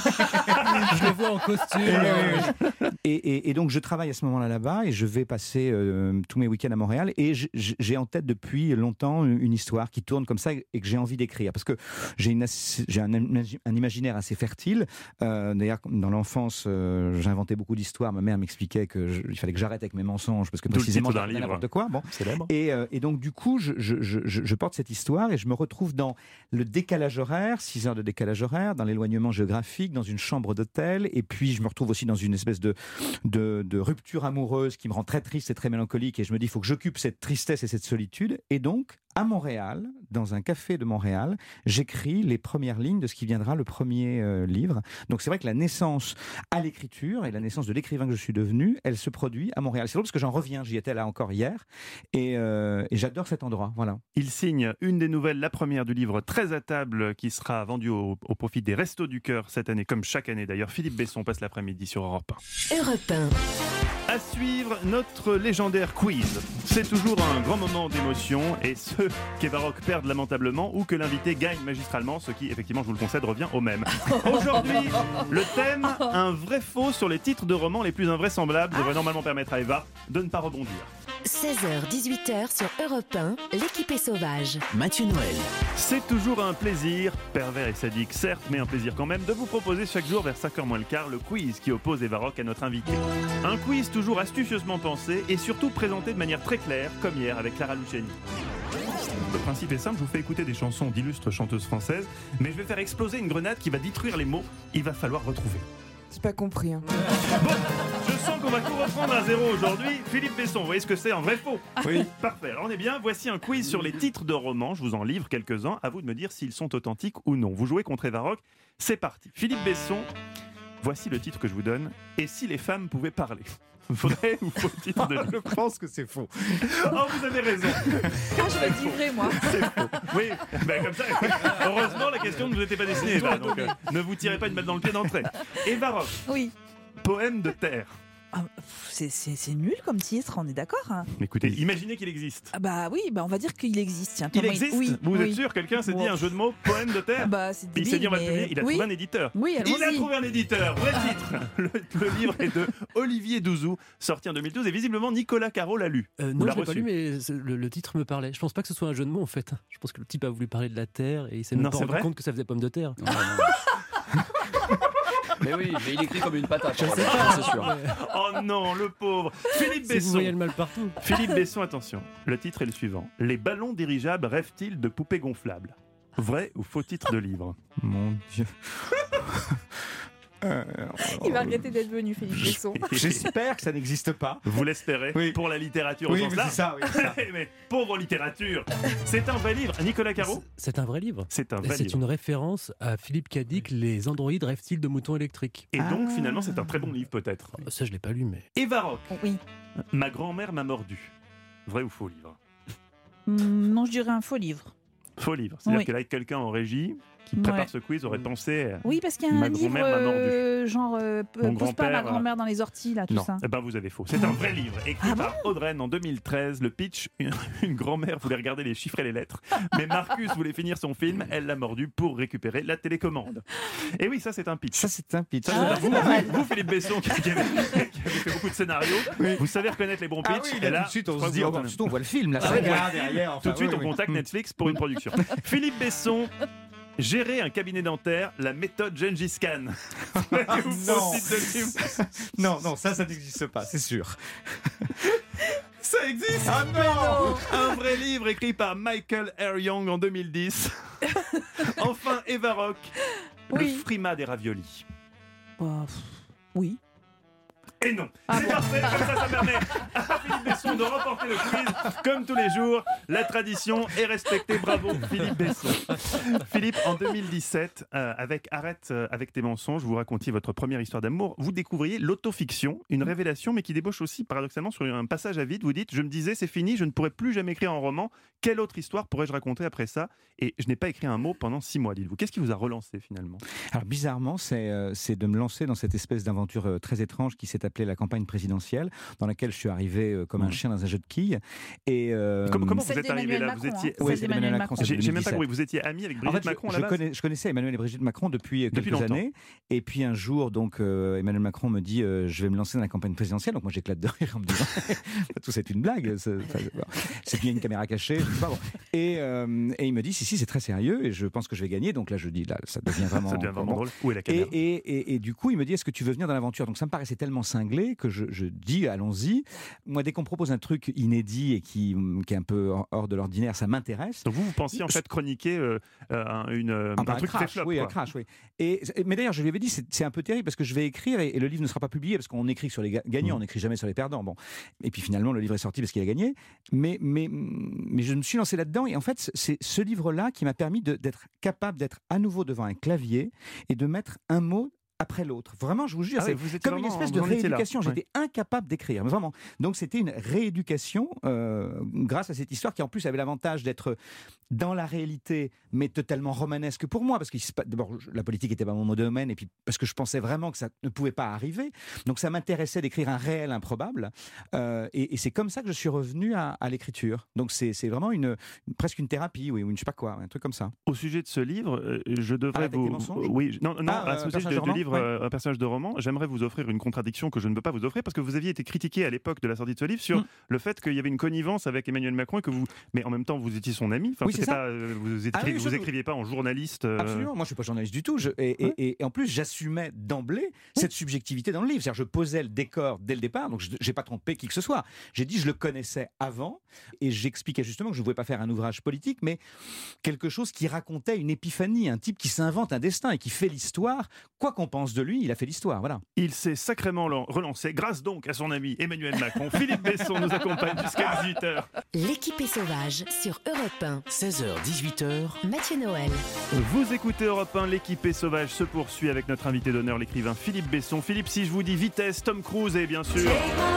Je le vois en costume. Et, et- et donc, je travaille à ce moment-là là-bas et je vais passer euh, tous mes week-ends à Montréal. Et j- j- j'ai en tête depuis longtemps une histoire qui tourne comme ça et que j'ai envie d'écrire. Parce que j'ai, une, ass- j'ai un, imagi- un imaginaire assez fertile. Euh, d'ailleurs, dans l'enfance, euh, j'inventais beaucoup d'histoires. Ma mère m'expliquait qu'il fallait que j'arrête avec mes mensonges parce que D'où le précisément, titre d'un j'inventais livre. n'importe quoi. Bon. Célèbre. Et, euh, et donc, du coup, je, je- je- je- je porte cette histoire et je me retrouve dans le décalage horaire, six heures de décalage horaire, dans l'éloignement géographique, dans une chambre d'hôtel. Et puis, je me retrouve aussi dans une espèce de, de, de rupture amoureuse qui me rend très triste et très mélancolique. Et je me dis, il faut que j'occupe cette tristesse et cette solitude. Et donc, à Montréal, dans un café de Montréal, j'écris les premières lignes de ce qui viendra le premier euh, livre. Donc c'est vrai que la naissance à l'écriture et la naissance de l'écrivain que je suis devenu, elle se produit à Montréal. C'est drôle parce que j'en reviens, j'y étais là encore hier et, euh, et j'adore cet endroit. Voilà. Il signe une des nouvelles, la première du livre Très à table, qui sera vendue au, au profit des Restos du Cœur cette année, comme chaque année d'ailleurs. Philippe Besson passe l'après-midi sur Europe un. Europe un. À suivre, notre légendaire quiz. C'est toujours un grand moment d'émotion et ceux qu'Eva Rock perdent lamentablement ou que l'invité gagne magistralement, ce qui, effectivement, je vous le concède, revient au même. Aujourd'hui, le thème, un vrai faux sur les titres de romans les plus invraisemblables, devrait normalement permettre à Eva de ne pas rebondir. seize heures dix-huit heures sur Europe un, l'équipe est sauvage. Mathieu Noël. C'est toujours un plaisir, pervers et sadique certes, mais un plaisir quand même, de vous proposer chaque jour vers cinq heures moins le quart le quiz qui oppose Eva Rock à notre invité. Un quiz toujours astucieusement pensé et surtout présenté de manière très claire, comme hier avec Clara Luciani. Le principe est simple, je vous fais écouter des chansons d'illustres chanteuses françaises, mais je vais faire exploser une grenade qui va détruire les mots, il va falloir retrouver. J'ai pas compris. Hein. Bon, je sens qu'on va tout reprendre à zéro aujourd'hui. Philippe Besson, vous voyez ce que c'est en vrai faux? Oui. Parfait, alors on est bien. Voici un quiz sur les titres de romans. Je vous en livre quelques-uns. À vous de me dire s'ils sont authentiques ou non. Vous jouez contre Eva Rock. C'est parti. Philippe Besson, voici le titre que je vous donne. Et si les femmes pouvaient parler? Vrai ou faux titre de livre? Je pense que c'est faux. Oh, vous avez raison. Ah, je vais être livrée, moi. C'est faux. Oui, ben comme ça. Heureusement, la question ne vous était pas destinée, Eva. Donc, euh, ne vous tirez pas une balle dans le pied d'entrée. Eva Rock. Oui. Poème de terre. Ah, c'est, c'est, c'est nul comme titre, on est d'accord hein. Écoutez, imaginez qu'il existe. Ah bah oui, bah on va dire qu'il existe. Tiens, Il Thomas, existe oui, Vous oui. êtes sûr? Quelqu'un s'est Bon. dit un jeu de mots, poème de terre? Ah bah, c'est Il s'est dit on va le débile, publier, il a mais- trouvé oui. un éditeur. Oui, il a allons-y. trouvé un éditeur, vrai titre. Le, le livre est de Olivier Douzou, sorti en deux mille douze et visiblement Nicolas Caro l'a lu. Euh, Ou non, l'a je l'ai pas reçu. lu, mais c'est- le, le titre me parlait. Je pense pas que ce soit un jeu de mots en fait. Je pense que le type a voulu parler de la terre et il s'est même Non, pas c'est rendu vrai compte que ça faisait pomme de terre. Mais oui, mais il écrit comme une patate. Je sais pas, c'est sûr. Oh non, le pauvre Philippe Si vous voyez le Besson. mal partout. Philippe Besson, attention. Le titre est le suivant. Les ballons dirigeables rêvent-ils de poupées gonflables? Vrai ou faux titre de livre? Mon Dieu. Euh, Il va regretter d'être venu, Philippe Besson. J'espère que ça n'existe pas. Vous l'espérez? Oui. Pour la littérature Oui, au sens mais large. c'est ça, oui, c'est ça. Mais pauvre littérature. C'est un vrai livre. Nicolas Caro? C'est un vrai livre. C'est un Et vrai c'est livre. une référence à Philippe Cadic, Les androïdes rêvent-ils de moutons électriques? Et donc Ah. finalement c'est un très bon livre peut-être. Ça, je l'ai pas lu, mais. Eva Rock. Oui. Ma grand-mère m'a mordu. Vrai ou faux livre? Hum, non, je dirais un faux livre. Faux livre. C'est-à-dire Oui. que là, quelqu'un en régie qui prépare Ouais. ce quiz aurait pensé. à- Oui, parce qu'il y a Ma un livre grand-mère m'a mordu. euh, genre euh, Mon Pose pas ma grand-père, grand-mère dans les orties, là, tout Non, ça. eh ben vous avez faux. C'est un vrai livre écrit Ah bon par Audreyne en deux mille treize. Le pitch, une, une grand-mère voulait regarder les chiffres et les lettres, mais Marcus voulait finir son film. Elle l'a mordu pour récupérer la télécommande. Et oui, ça c'est un pitch. Ça, c'est un pitch. Ça, c'est Ah, un- c'est vous, pas mal. vous, vous, Philippe Besson, qui, qui avait, qui avait fait beaucoup de scénarios, vous savez reconnaître les bons pitchs. Ah oui, et là, là, tout de suite, je on crois se que dit, vous oh, bah, reconnaissez. surtout, on voit le film, la Ah ouais, saga ouais. derrière. Tout enfin, de suite, oui, on oui. contacte Netflix pour une production. Philippe Besson, gérer un cabinet dentaire, la méthode Gengis Khan. Ou faux non. titre de livre. Non, non, ça, ça n'existe pas, c'est sûr. Ça existe. Ah non. Un vrai livre écrit par Michael R. Young en deux mille dix. Enfin, Eva Rock, le Oui. frima des raviolis. Bah, pff, oui. Et non, Ah c'est bon. parfait, comme ça, ça permet à Philippe Besson de remporter le quiz. Comme tous les jours, la tradition est respectée. Bravo, Philippe Besson. Philippe, en deux mille dix-sept, euh, avec Arrête euh, avec tes mensonges, vous racontiez votre première histoire d'amour. Vous découvriez l'autofiction, une révélation, mais qui débauche aussi paradoxalement sur un passage à vide. Vous dites, je me disais, c'est fini, je ne pourrai plus jamais écrire un roman. Quelle autre histoire pourrais-je raconter après ça? Et je n'ai pas écrit un mot pendant six mois, dites-vous. Qu'est-ce qui vous a relancé finalement? Alors bizarrement, c'est euh, c'est de me lancer dans cette espèce d'aventure euh, très étrange qui s'est appelée la campagne présidentielle, dans laquelle je suis arrivé euh, comme un chien dans un jeu de quilles. Et euh, Comment, comment vous Celle êtes arrivé d'Emmanuel là? Vous Macron, étiez. hein. Oui, Celle c'est d'Emmanuel Emmanuel Macron. Macron. J'ai j'ai même pas deux compris. mille dix-sept. Vous étiez ami avec En Brigitte fait, je- Macron à je, la base? connais, je connaissais Emmanuel et Brigitte Macron depuis euh, Depuis quelques longtemps. années. Et puis un jour, donc, euh, Emmanuel Macron me dit euh, je vais me lancer dans la campagne présidentielle. Donc moi, j'éclate de rire en me disant tout c'est une blague. C'est enfin, bon, c'est qu'il y a une caméra cachée. Je sais pas, bon. et, euh, et il me dit si, si, c'est très sérieux et je pense que je vais gagner. Donc là, je dis là, ça devient vraiment. Ça devient vraiment bon. drôle. Où est la Et, caméra? et, et, et du coup, il me dit est-ce que tu veux venir dans l'aventure? Donc ça me paraissait tellement cinglé que je, je dis allons-y. Moi, dès qu'on propose un truc inédit et qui, qui est un peu hors de l'ordinaire, ça m'intéresse. Donc vous, vous pensiez en fait chroniquer euh, un, une, un, un, un truc crash, qui fait flop. Oui, quoi. un crash, oui. Et, mais d'ailleurs, je lui avais dit, c'est, c'est un peu terrible parce que je vais écrire et, et le livre ne sera pas publié parce qu'on écrit sur les gagnants, mmh. on n'écrit jamais sur les perdants. Bon. Et puis finalement, le livre est sorti parce qu'il a gagné. Mais, mais, mais je me suis lancé là-dedans et en fait, c'est ce livre-là qui m'a permis de, d'être capable d'être à nouveau devant un clavier et de mettre un mot après l'autre. Vraiment, je vous jure, ah c'est oui, comme une espèce de rééducation. J'étais ouais. incapable d'écrire, mais vraiment. Donc, c'était une rééducation euh, grâce à cette histoire qui, en plus, avait l'avantage d'être dans la réalité, mais totalement romanesque pour moi, parce que d'abord, la politique n'était pas mon domaine, et puis parce que je pensais vraiment que ça ne pouvait pas arriver. Donc, ça m'intéressait d'écrire un réel improbable, euh, et, et c'est comme ça que je suis revenu à, à l'écriture. Donc, c'est, c'est vraiment une, une, presque une thérapie, oui, ou une je sais pas quoi, un truc comme ça. Au sujet de ce livre, je devrais ah, vous... Oui, non, non, ah, à ce sujet du livre, ouais. Un personnage de roman, j'aimerais vous offrir une contradiction que je ne peux pas vous offrir parce que vous aviez été critiqué à l'époque de la sortie de ce livre sur mmh. le fait qu'il y avait une connivence avec Emmanuel Macron et que vous, mais en même temps vous étiez son ami. Enfin, oui, c'est ça. Pas, vous, écri... ah, oui, vous écriviez pas en journaliste. Euh... Absolument, moi je suis pas journaliste du tout. Je... Et, ouais. et, et, et en plus j'assumais d'emblée ouais. cette subjectivité dans le livre. C'est-à-dire je posais le décor dès le départ, donc je n'ai pas trompé qui que ce soit. J'ai dit je le connaissais avant et j'expliquais justement que je ne voulais pas faire un ouvrage politique, mais quelque chose qui racontait une épiphanie, un type qui s'invente un destin et qui fait l'histoire. Quoi qu'on pense de lui, il a fait l'histoire. Voilà. Il s'est sacrément relancé, grâce donc à son ami Emmanuel Macron. Philippe Besson nous accompagne jusqu'à dix-huit heures. L'équipe est sauvage sur Europe un. seize heures, dix-huit heures. Mathieu Noël. Vous écoutez Europe un, l'équipe est sauvage se poursuit avec notre invité d'honneur, l'écrivain Philippe Besson. Philippe, si je vous dis vitesse, Tom Cruise et bien sûr...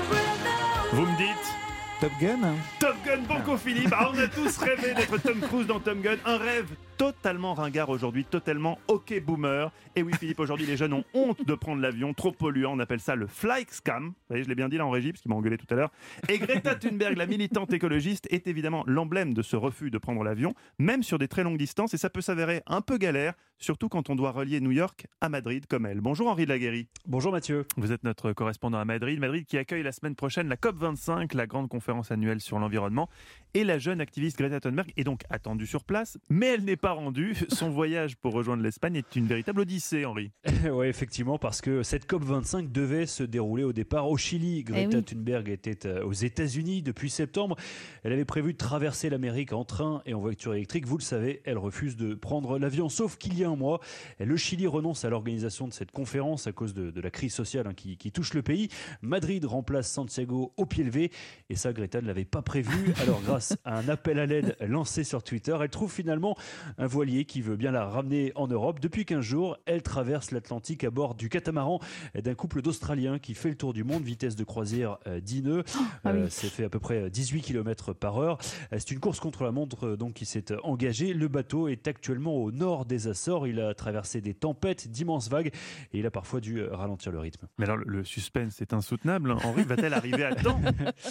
Vous me dites... Top Gun. Top Gun, Banco Philippe. Ah, on a tous rêvé d'être Tom Cruise dans Top Gun. Un rêve totalement ringard aujourd'hui, totalement ok boomer. Et oui Philippe, aujourd'hui les jeunes ont honte de prendre l'avion, trop polluant, on appelle ça le fly scam. Vous voyez, je l'ai bien dit là en régie, parce qu'il m'a engueulé tout à l'heure. Et Greta Thunberg, la militante écologiste, est évidemment l'emblème de ce refus de prendre l'avion, même sur des très longues distances, et ça peut s'avérer un peu galère, surtout quand on doit relier New York à Madrid comme elle. Bonjour Henri de Laguérie. Bonjour Mathieu. Vous êtes notre correspondant à Madrid, Madrid qui accueille la semaine prochaine la COP vingt-cinq, la grande conférence annuelle sur l'environnement, et la jeune activiste Greta Thunberg est donc attendue sur place, mais elle n'est pas rendue. Son voyage pour rejoindre l'Espagne est une véritable odyssée, Henri. Oui, effectivement, parce que cette COP vingt-cinq devait se dérouler au départ au Chili. Greta eh oui. Thunberg était aux États-Unis depuis septembre. Elle avait prévu de traverser l'Amérique en train et en voiture électrique. Vous le savez, elle refuse de prendre l'avion. Sauf qu'il y a un mois, le Chili renonce à l'organisation de cette conférence à cause de, de la crise sociale hein, qui, qui touche le pays. Madrid remplace Santiago au pied levé. Et ça, Greta ne l'avait pas prévu. Alors, grâce à un appel à l'aide lancé sur Twitter, elle trouve finalement un voilier qui veut bien la ramener en Europe. Depuis quinze jours, elle traverse l'Atlantique à bord du catamaran d'un couple d'Australiens qui fait le tour du monde, vitesse de croisière dix nœuds. Ah oui. euh, c'est fait à peu près dix-huit kilomètres par heure. C'est une course contre la montre donc, qui s'est engagée. Le bateau est actuellement au nord des Açores. Il a traversé des tempêtes, d'immenses vagues et il a parfois dû ralentir le rythme. Mais alors, le suspense est insoutenable. Henri, va-t-elle arriver à temps?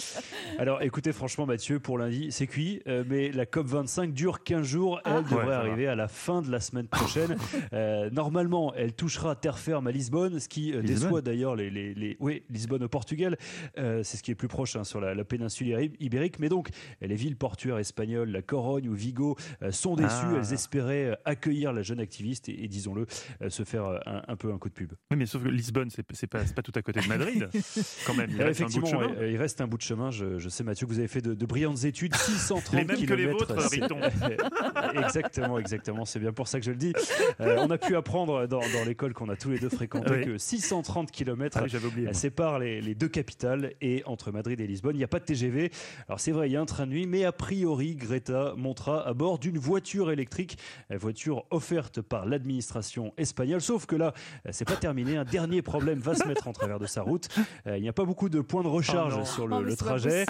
Alors, écoutez, franchement, Mathieu, pour lundi, c'est cuit. Euh, mais la COP vingt-cinq dure quinze jours. Elle ah. devrait ouais, arriver va. à la fin de la semaine prochaine. euh, normalement, elle touchera terre ferme à Lisbonne, ce qui euh, déçoit d'ailleurs les, les, les... Oui, Lisbonne au Portugal. Euh, c'est ce qui est plus proche hein, sur la, la péninsule ibérique. Mais donc, les villes portuaires espagnoles, la Corogne ou Vigo, euh, sont déçues. Ah. Elles espéraient accueillir la jeune activiste et, et disons-le, euh, se faire un, un peu un coup de pub. Oui, mais sauf que Lisbonne, c'est, c'est, pas, c'est pas tout à côté de Madrid. Quand même, il reste effectivement, un bout de chemin. Il reste un bout de chemin. Je, je sais, Mathieu, que vous avez fait de, de brillantes études. six cent trente les mêmes kilomètres, que les vôtres, Riton. Exactement, exactement. C'est bien pour ça que je le dis. Euh, on a pu apprendre dans, dans l'école qu'on a tous les deux fréquenté oui. que six cent trente kilomètres ah oui, séparent les, les deux capitales et entre Madrid et Lisbonne, il n'y a pas de T G V. Alors c'est vrai, il y a un train de nuit, mais a priori, Greta montera à bord d'une voiture électrique, voiture offerte par l'administration espagnole. Sauf que là, c'est pas terminé. Un dernier problème va se mettre en travers de sa route. Euh, il n'y a pas beaucoup de points de recharge oh sur le, oh, le trajet.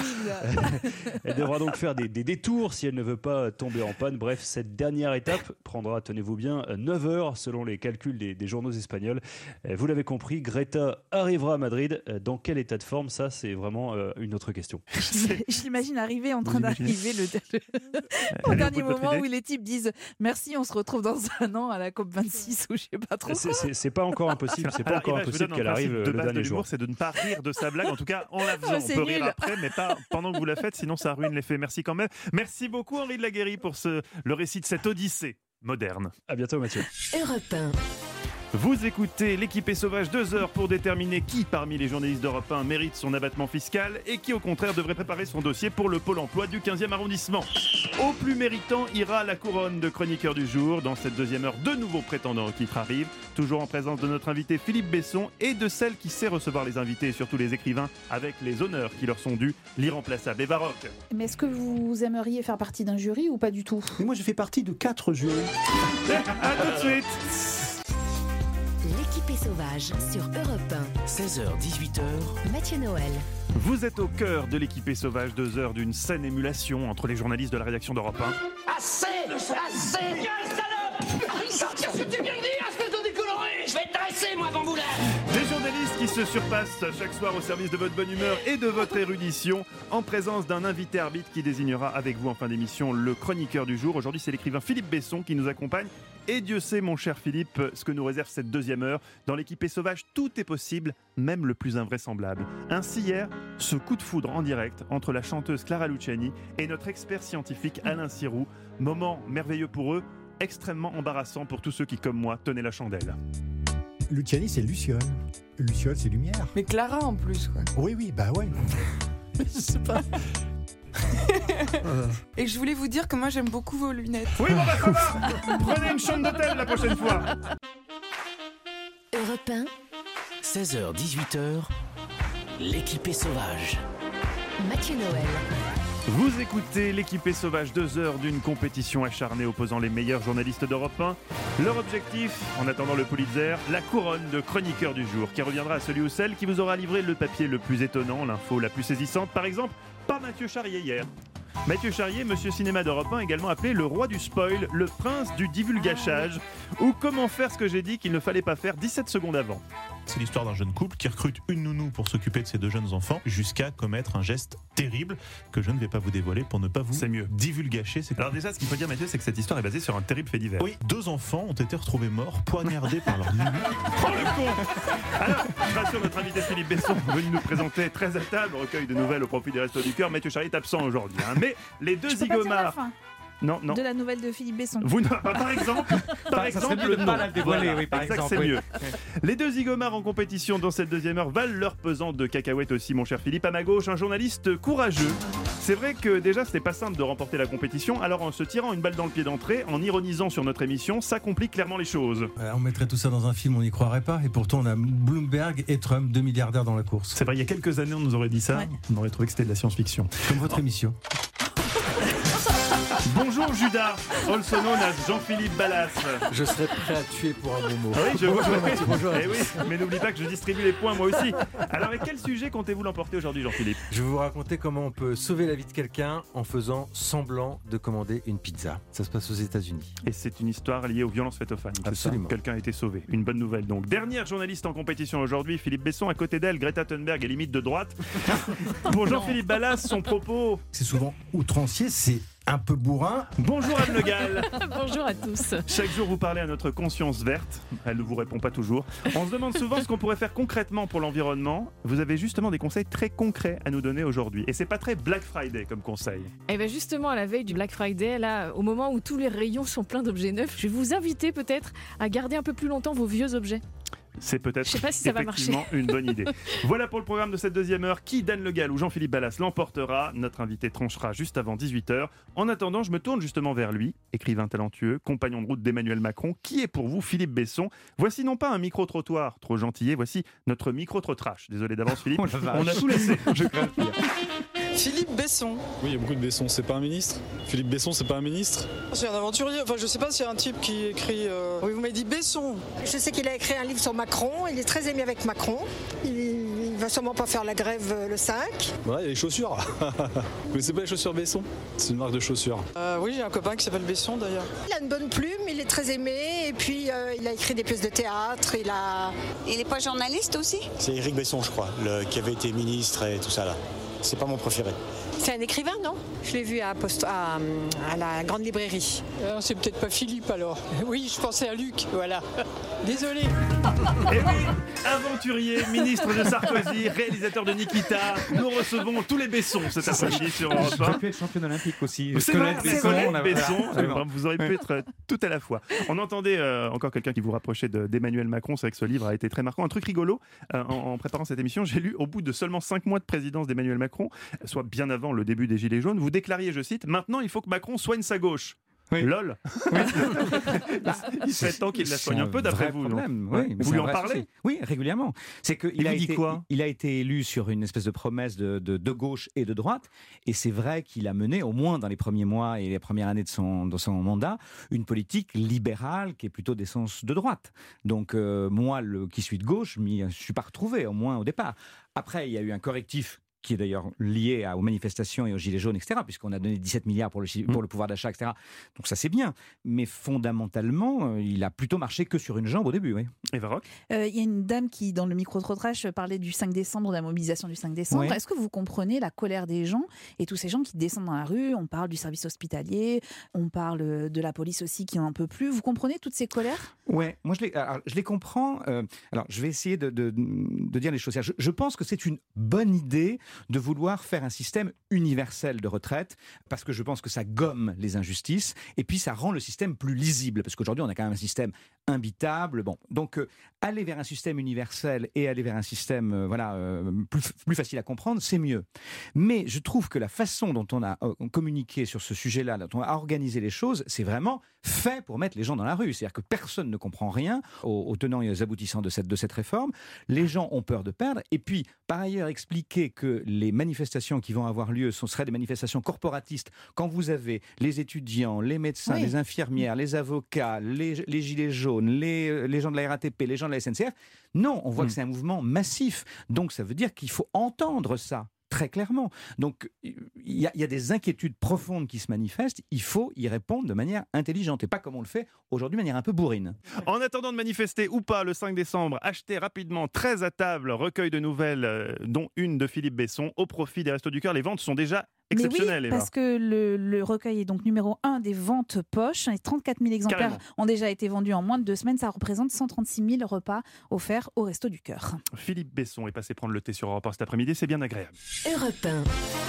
Elle devra donc faire des, des détours si elle ne veut pas tomber en panne. Bref, cette dernière étape prendra, tenez-vous bien, neuf heures selon les calculs des, des journaux espagnols. Vous l'avez compris, Greta arrivera à Madrid. Dans quel état de forme? Ça, c'est vraiment euh, une autre question. Je l'imagine arriver en train d'arriver le, le, au dernier moment où les types disent merci, on se retrouve dans un an à la COP vingt-six ou je sais pas trop. C'est, c'est, c'est pas encore impossible. C'est pas Alors, encore Eva, impossible qu'elle arrive le, de le base dernier de l'humour, jour. C'est de ne pas rire de sa blague. En tout cas, en la faisant, oh, on peut nul. rire après, mais pas pendant que vous la faites, sinon ça ruine l'effet. Merci quand même. Merci beaucoup Henri de Laguérie pour ce, le récit de cette odyssée moderne. À bientôt Mathieu. Europe un. Vous écoutez l'équipé sauvage deux heures pour déterminer qui parmi les journalistes d'Europe un mérite son abattement fiscal et qui au contraire devrait préparer son dossier pour le pôle emploi du quinzième arrondissement. Au plus méritant ira la couronne de chroniqueur du jour. Dans cette deuxième heure, deux nouveaux prétendants au titre arrivent, toujours en présence de notre invité Philippe Besson et de celle qui sait recevoir les invités et surtout les écrivains avec les honneurs qui leur sont dus, l'irremplaçable Eva Rock. Mais est-ce que vous aimeriez faire partie d'un jury ou pas du tout? Mais moi, je fais partie de quatre jurys. À tout de suite. L'équipé sauvage sur Europe un. seize heures dix-huit heures. Mathieu Noël. Vous êtes au cœur de l'équipé sauvage deux heures d'une saine émulation entre les journalistes de la rédaction d'Europe un. Assez Assez Quelle salope Sortir ce que tu viens de dire, espèce de décoloré. Je vais te dresser, moi, bamboula. Des journalistes qui se surpassent chaque soir au service de votre bonne humeur et de votre érudition, en présence d'un invité arbitre qui désignera avec vous en fin d'émission le chroniqueur du jour. Aujourd'hui, c'est l'écrivain Philippe Besson qui nous accompagne. Et Dieu sait, mon cher Philippe, ce que nous réserve cette deuxième heure. Dans l'équipé sauvage, tout est possible, même le plus invraisemblable. Ainsi hier, ce coup de foudre en direct entre la chanteuse Clara Luciani et notre expert scientifique Alain Sirou. Moment merveilleux pour eux, extrêmement embarrassant pour tous ceux qui, comme moi, tenaient la chandelle. Luciani, c'est Luciole. Luciole, c'est lumière. Mais Clara en plus, quoi. Oui, oui, bah ouais. Je sais pas. Et je voulais vous dire que moi j'aime beaucoup vos lunettes. Oui, bon bah ça va. Prenez une chambre d'hôtel la prochaine fois. Europe un. seize heures dix-huit heures. L'équipé sauvage. Mathieu Noël. Vous écoutez l'équipé sauvage deux heures d'une compétition acharnée opposant les meilleurs journalistes d'Europe un. Leur objectif, en attendant le Pulitzer, la couronne de chroniqueur du jour, qui reviendra à celui ou celle qui vous aura livré le papier le plus étonnant, l'info la plus saisissante, par exemple, par Mathieu Charrier hier. Mathieu Charrier, monsieur cinéma d'Europe un, également appelé le roi du spoil, le prince du divulgachage, ou comment faire ce que j'ai dit qu'il ne fallait pas faire dix-sept secondes avant. C'est l'histoire d'un jeune couple qui recrute une nounou pour s'occuper de ses deux jeunes enfants jusqu'à commettre un geste terrible que je ne vais pas vous dévoiler pour ne pas vous C'est mieux. divulgacher. C'est Alors déjà, ce qu'il faut dire, Mathieu, c'est que cette histoire est basée sur un terrible fait divers. Oui, deux enfants ont été retrouvés morts, poignardés par leur nounou. Oh le con. Alors, je rassure notre invité Philippe Besson, venu nous présenter très à table, recueil de nouvelles au profit des Restos du Cœur. Mathieu Charrier est absent aujourd'hui. Hein. Mais les deux zigomards... Non, non. De la nouvelle de Philippe Besson. Vous, par exemple, par exemple, ne pas la dévoiler, voilà, oui, par exact, exemple. c'est oui. mieux. Les deux zigomards en compétition dans cette deuxième heure valent leur pesant de cacahuètes aussi, mon cher Philippe. À ma gauche, un journaliste courageux. C'est vrai que déjà, c'était pas simple de remporter la compétition. Alors, en se tirant une balle dans le pied d'entrée, en ironisant sur notre émission, ça complique clairement les choses. Euh, on mettrait tout ça dans un film, on n'y croirait pas. Et pourtant, on a Bloomberg et Trump, deux milliardaires dans la course. C'est vrai, il y a quelques années, on nous aurait dit ça. Ouais. On aurait trouvé que c'était de la science-fiction. Comme votre émission. Bonjour Judas, also known as Jean-Philippe Ballas. Je serais prêt à tuer pour un bon mot. Oui, je bonjour, vous Mathieu, bonjour. Eh oui, mais n'oublie pas que je distribue les points moi aussi. Alors, avec quel sujet comptez-vous l'emporter aujourd'hui, Jean-Philippe? Je vais vous raconter comment on peut sauver la vie de quelqu'un en faisant semblant de commander une pizza. Ça se passe aux États-Unis. Et c'est une histoire liée aux violences faites aux femmes. c'est Absolument. ça Quelqu'un a été sauvé. Une bonne nouvelle donc. Dernière journaliste en compétition aujourd'hui, Philippe Besson. À côté d'elle, Greta Thunberg est limite de droite. Pour Jean-Philippe Ballas, son propos. C'est souvent outrancier, c'est un peu bourrin. Bonjour Anne Le Gall. Bonjour à tous. Chaque jour, vous parlez à notre conscience verte. Elle ne vous répond pas toujours. On se demande souvent ce qu'on pourrait faire concrètement pour l'environnement. Vous avez justement des conseils très concrets à nous donner aujourd'hui. Et c'est pas très Black Friday comme conseil. Et bien justement, à la veille du Black Friday, là, au moment où tous les rayons sont pleins d'objets neufs, je vais vous inviter peut-être à garder un peu plus longtemps vos vieux objets. C'est peut-être Je sais pas si ça va effectivement marcher. une bonne idée. Voilà pour le programme de cette deuxième heure. Qui, Dan Le Gall ou Jean-Philippe Ballas l'emportera? Notre invité tranchera juste avant dix-huit heures. En attendant, je me tourne justement vers lui, écrivain talentueux, compagnon de route d'Emmanuel Macron. Qui est pour vous Philippe Besson? Voici non pas un micro-trottoir trop gentillet, voici notre micro-trotrache. Désolé d'avance Philippe, Oh la vache. on a tout laissé. Je crains le pire. Philippe Besson. Oui, il y a beaucoup de Besson, c'est pas un ministre. Philippe Besson, c'est pas un ministre. C'est un aventurier, enfin je sais pas s'il y a un type qui écrit... Euh... Oui, vous m'avez dit Besson. Je sais qu'il a écrit un livre sur Macron, il est très aimé avec Macron. Il, il va sûrement pas faire la grève euh, le cinq. Ouais, il y a les chaussures. Vous connaissez pas les chaussures Besson? C'est une marque de chaussures. Euh, oui, j'ai un copain qui s'appelle Besson d'ailleurs. Il a une bonne plume, il est très aimé, et puis euh, il a écrit des pièces de théâtre, il a... Il n'est pas journaliste aussi? C'est Éric Besson, je crois, le, qui avait été ministre et tout ça là. C'est pas mon préféré. C'est un écrivain, non? Je l'ai vu à, Post- à, à la grande librairie. Euh, c'est peut-être pas Philippe alors. Oui, je pensais à Luc, voilà. Désolé. Et oui, aventurier, ministre de Sarkozy, réalisateur de Nikita, nous recevons tous les Bessons cet après-midi sur Europe un. J'aurais pu être championne olympique aussi. C'est vrai, Colette c'est Besson, vrai, on a- Besson, Absolument. vous auriez pu être euh, tout à la fois. On entendait euh, encore quelqu'un qui vous rapprochait de- d'Emmanuel Macron, c'est vrai que ce livre a été très marquant. Un truc rigolo, euh, en, en préparant cette émission, j'ai lu au bout de seulement cinq mois de présidence d'Emmanuel Macron, soit bien avant le début des Gilets jaunes, vous déclariez, je cite, « Maintenant il faut que Macron soigne sa gauche ». Lol. Il serait temps qu'il la soigne un peu d'après vrai vous. problème, non oui, Ouais. mais Vous c'est lui un en vrai parlez souci. Oui, régulièrement. C'est que Il il a vous dit été, quoi il a été élu sur une espèce de promesse de, de, de gauche et de droite, et c'est vrai qu'il a mené, au moins dans les premiers mois et les premières années de son, de son mandat, une politique libérale qui est plutôt d'essence de droite. Donc euh, moi, le, qui suis de gauche, je ne suis pas retrouvé, au moins au départ. Après, il y a eu un correctif qui est d'ailleurs lié à, aux manifestations et aux gilets jaunes, et cetera, puisqu'on a donné dix-sept milliards pour le, pour le pouvoir d'achat, et cetera. Donc ça c'est bien. Mais fondamentalement, euh, il a plutôt marché que sur une jambe au début. Oui. Eva Rock. Euh, Il y a une dame qui, dans le micro-trottage, parlait du cinq décembre, de la mobilisation du cinq décembre. Ouais. Est-ce que vous comprenez la colère des gens et tous ces gens qui descendent dans la rue? On parle du service hospitalier, on parle de la police aussi qui en un peu plus. Vous comprenez toutes ces colères? Ouais, moi je les, alors, je les comprends. Euh, alors je vais essayer de, de, de dire les choses. Je, je pense que c'est une bonne idée de vouloir faire un système universel de retraite, parce que je pense que ça gomme les injustices, et puis ça rend le système plus lisible, parce qu'aujourd'hui on a quand même un système imbitable. Bon, donc euh, aller vers un système universel et aller vers un système euh, voilà, euh, plus, plus facile à comprendre, c'est mieux. Mais je trouve que la façon dont on a euh, communiqué sur ce sujet-là, dont on a organisé les choses, c'est vraiment fait pour mettre les gens dans la rue. C'est-à-dire que personne ne comprend rien aux, aux tenants et aux aboutissants de cette, de cette réforme. Les gens ont peur de perdre. Et puis, par ailleurs, expliquer que les manifestations qui vont avoir lieu sont, seraient des manifestations corporatistes, quand vous avez les étudiants, les médecins, Oui. les infirmières, les avocats, les, les gilets jaunes, les, les gens de la R A T P, les gens de la S N C F, non, on voit Mm. que c'est un mouvement massif. Donc ça veut dire qu'il faut entendre ça. Très clairement. Donc, il y, a- il y a des inquiétudes profondes qui se manifestent. Il faut y répondre de manière intelligente et pas comme on le fait aujourd'hui, de manière un peu bourrine. En attendant de manifester ou pas le cinq décembre, achetez rapidement treize à table, recueil de nouvelles, euh, dont une de Philippe Besson, au profit des Restos du Cœur. Les ventes sont déjà exceptionnelles, Mais oui, Eva. parce que le, le recueil est donc numéro un des ventes poches. Et trente-quatre mille exemplaires Carrément. ont déjà été vendus en moins de deux semaines. Ça représente cent trente-six mille repas offerts au Resto du Cœur. Philippe Besson est passé prendre le thé sur Europe un cet après-midi, c'est bien agréable. Europe un.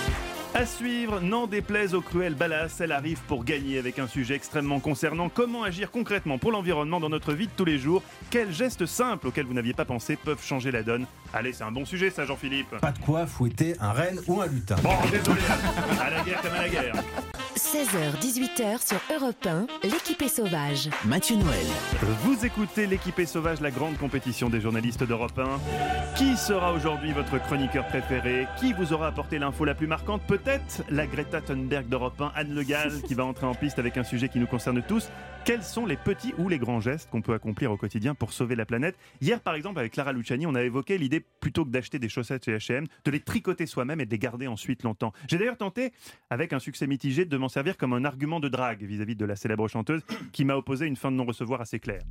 À suivre, n'en déplaise aux cruelles Ballas, elle arrive pour gagner avec un sujet extrêmement concernant. Comment agir concrètement pour l'environnement dans notre vie de tous les jours? Quels gestes simples auxquels vous n'aviez pas pensé peuvent changer la donne? Allez, c'est un bon sujet ça, Jean-Philippe. Pas de quoi fouetter un renne ou un lutin. Bon, désolé, à la guerre comme à la guerre. seize heures dix-huit heures sur Europe un, l'équipée sauvage. Mathieu Noël. Vous écoutez l'équipée sauvage, la grande compétition des journalistes d'Europe un. Qui sera aujourd'hui votre chroniqueur préféré? Qui vous aura apporté l'info la plus marquante? Peut-être la Greta Thunberg d'Europe un, Anne Le Gall, qui va entrer en piste avec un sujet qui nous concerne tous. Quels sont les petits ou les grands gestes qu'on peut accomplir au quotidien pour sauver la planète? Hier, par exemple, avec Clara Luciani, on a évoqué l'idée, plutôt que d'acheter des chaussettes chez H et M, de les tricoter soi-même et de les garder ensuite longtemps. J'ai d'ailleurs tenté, avec un succès mitigé, de m'en servir comme un argument de drague vis-à-vis de la célèbre chanteuse qui m'a opposé une fin de non-recevoir assez claire.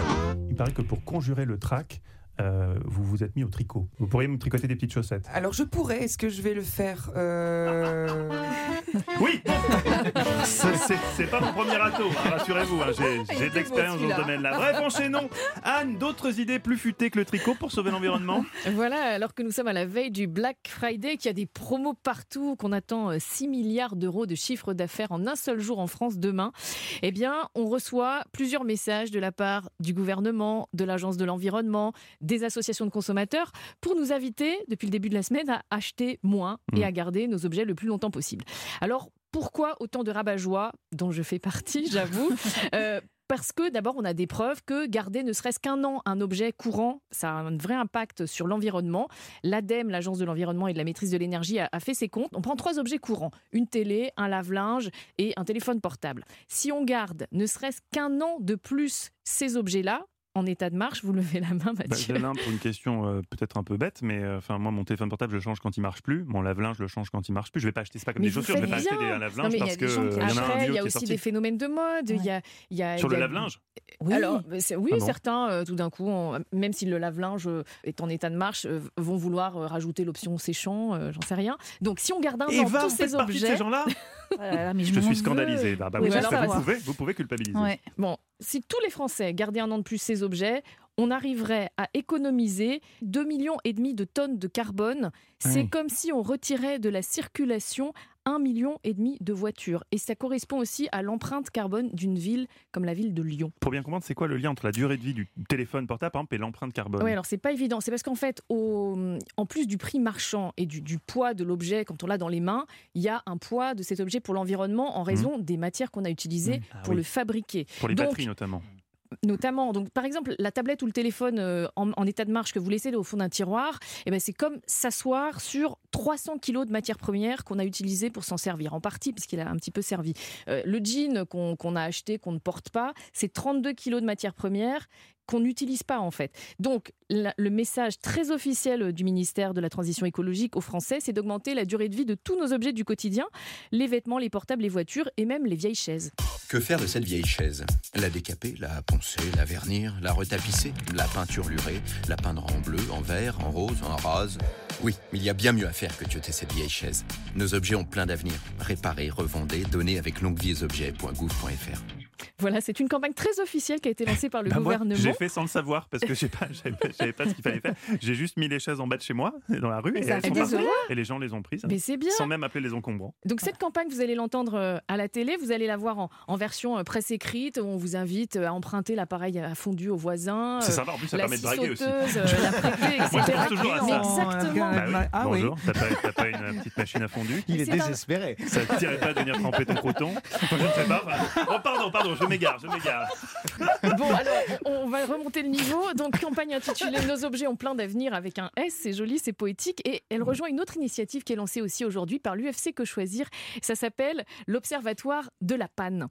Il paraît que pour conjurer le trac, euh, vous vous êtes mis au tricot. Vous pourriez me tricoter des petites chaussettes. Alors je pourrais, est-ce que je vais le faire euh... Oui. C'est- c'est- C'est pas mon premier râteau, hein, rassurez-vous, hein, j'ai- j'ai de l'expérience dans ce domaine-là. Bref, enchaînons. Anne, d'autres idées plus futées que le tricot pour sauver l'environnement? Voilà, alors que nous sommes à la veille du Black Friday, qu'il y a des promos partout, qu'on attend euh, six milliards d'euros de chiffre d'affaires en un seul jour en France demain, eh bien, on reçoit plusieurs messages de la part du gouvernement, de l'Agence de l'environnement, des associations de consommateurs, pour nous inviter, depuis le début de la semaine, à acheter moins et à garder nos objets le plus longtemps possible. Alors, pourquoi autant de rabat-joie, dont je fais partie, j'avoue euh, Parce que d'abord, on a des preuves que garder ne serait-ce qu'un an un objet courant, ça a un vrai impact sur l'environnement. L'ADEME, l'Agence de l'environnement et de la maîtrise de l'énergie, a, a fait ses comptes. On prend trois objets courants, une télé, un lave-linge et un téléphone portable. Si on garde ne serait-ce qu'un an de plus ces objets-là, en état de marche, vous levez la main, Bah, Mathieu. Alain, pour une question euh, peut-être un peu bête, mais euh, enfin moi mon téléphone portable je le change quand il marche plus, mon lave-linge je le change quand il marche plus. Je vais pas acheter ça comme Mais des vous chaussures, je vais pas faites acheter des, bien. un Non, lave-linge mais il y a parce des que gens qui- euh, il y en a un Après, mieux il y a qui est aussi sorti. des phénomènes de mode. Il y a, il y a, Sur il y le a- lave-linge? Oui, Alors, c'est- oui Ah bon certains, euh, tout d'un coup, on- même si le lave-linge euh, est en état de marche, euh, vont vouloir euh, rajouter l'option séchant, euh, j'en sais rien. Donc, si on garde un an Eva, tous vous ces faites partie de objets, ces gens-là? Voilà, mais je Je m'en suis veux. scandalisé. Bah, bah Oui, oui, alors, ça, ça vous, va. pouvez, vous pouvez culpabiliser. Ouais. Bon, si tous les Français gardaient un an de plus ces objets, on arriverait à économiser deux millions et demi de tonnes de carbone. C'est Oui. comme si on retirait de la circulation un million et demi de voitures. Et ça correspond aussi à l'empreinte carbone d'une ville comme la ville de Lyon. Pour bien comprendre, c'est quoi le lien entre la durée de vie du téléphone portable, par exemple, et l'empreinte carbone? Oui, alors c'est pas évident. C'est parce qu'en fait, au, en plus du prix marchand et du, du poids de l'objet quand on l'a dans les mains, il y a un poids de cet objet pour l'environnement en raison des matières qu'on a utilisées Ah pour oui. le fabriquer. Pour les Donc, batteries notamment. Notamment, donc par exemple, la tablette ou le téléphone euh, en, en état de marche que vous laissez au fond d'un tiroir, eh ben, c'est comme s'asseoir sur trois cents kilos de matières premières qu'on a utilisées pour s'en servir, en partie parce qu'il a un petit peu servi. Euh, le jean qu'on qu'on a acheté, qu'on ne porte pas, c'est trente-deux kilos de matières premières qu'on n'utilise pas en fait. Donc la, le message très officiel du ministère de la Transition écologique aux Français, c'est d'augmenter la durée de vie de tous nos objets du quotidien, les vêtements, les portables, les voitures et même les vieilles chaises. Que faire de cette vieille chaise? La décaper, la poncer, la vernir, la retapisser, la peinturlurer, la peindre en bleu, en vert, en rose, en rose. Oui, mais il y a bien mieux à faire que de jeter cette vieille chaise. Nos objets ont plein d'avenir. Réparer, revendez, donnez avec longueviesobjets point gouv point f r. Voilà, c'est une campagne très officielle qui a été lancée par le Bah, moi, gouvernement. j'ai fait sans le savoir parce que je n'avais pas, j'avais pas ce qu'il fallait faire. J'ai juste mis les chaises en bas de chez moi, dans la rue, et, Ça elles fait sont des parties. euros. Et les gens les ont prises. Mais c'est bien. Sans même appeler les encombrants. Donc cette campagne, vous allez l'entendre euh, à la télé, vous allez la voir en, en version euh, presse écrite, où on vous invite euh, à emprunter l'appareil à fondu aux voisins, C'est sympa, en plus, ça la permet de scie draguer aussi. sauteuse, euh, la prêter, Moi, je et cetera. pense toujours à ça. Mais exactement. Bah oui. Ah oui. Bonjour, t'as pas, t'as pas une petite machine à fondu? Il est C'est un- désespéré. Ça te tirait pas de venir tremper ton coton? Enfin, je ne sais pas. Enfin, oh, pardon, pardon, je m'égare, je m'égare. Bon, alors, on va remonter le niveau. Donc, campagne intitulée Nos objets ont plein d'avenir avec un S, c'est joli, c'est poétique. Et elle rejoint une autre initiative qui est lancée aussi aujourd'hui par l'U F C Que Choisir. Ça s'appelle l'Observatoire de la panne.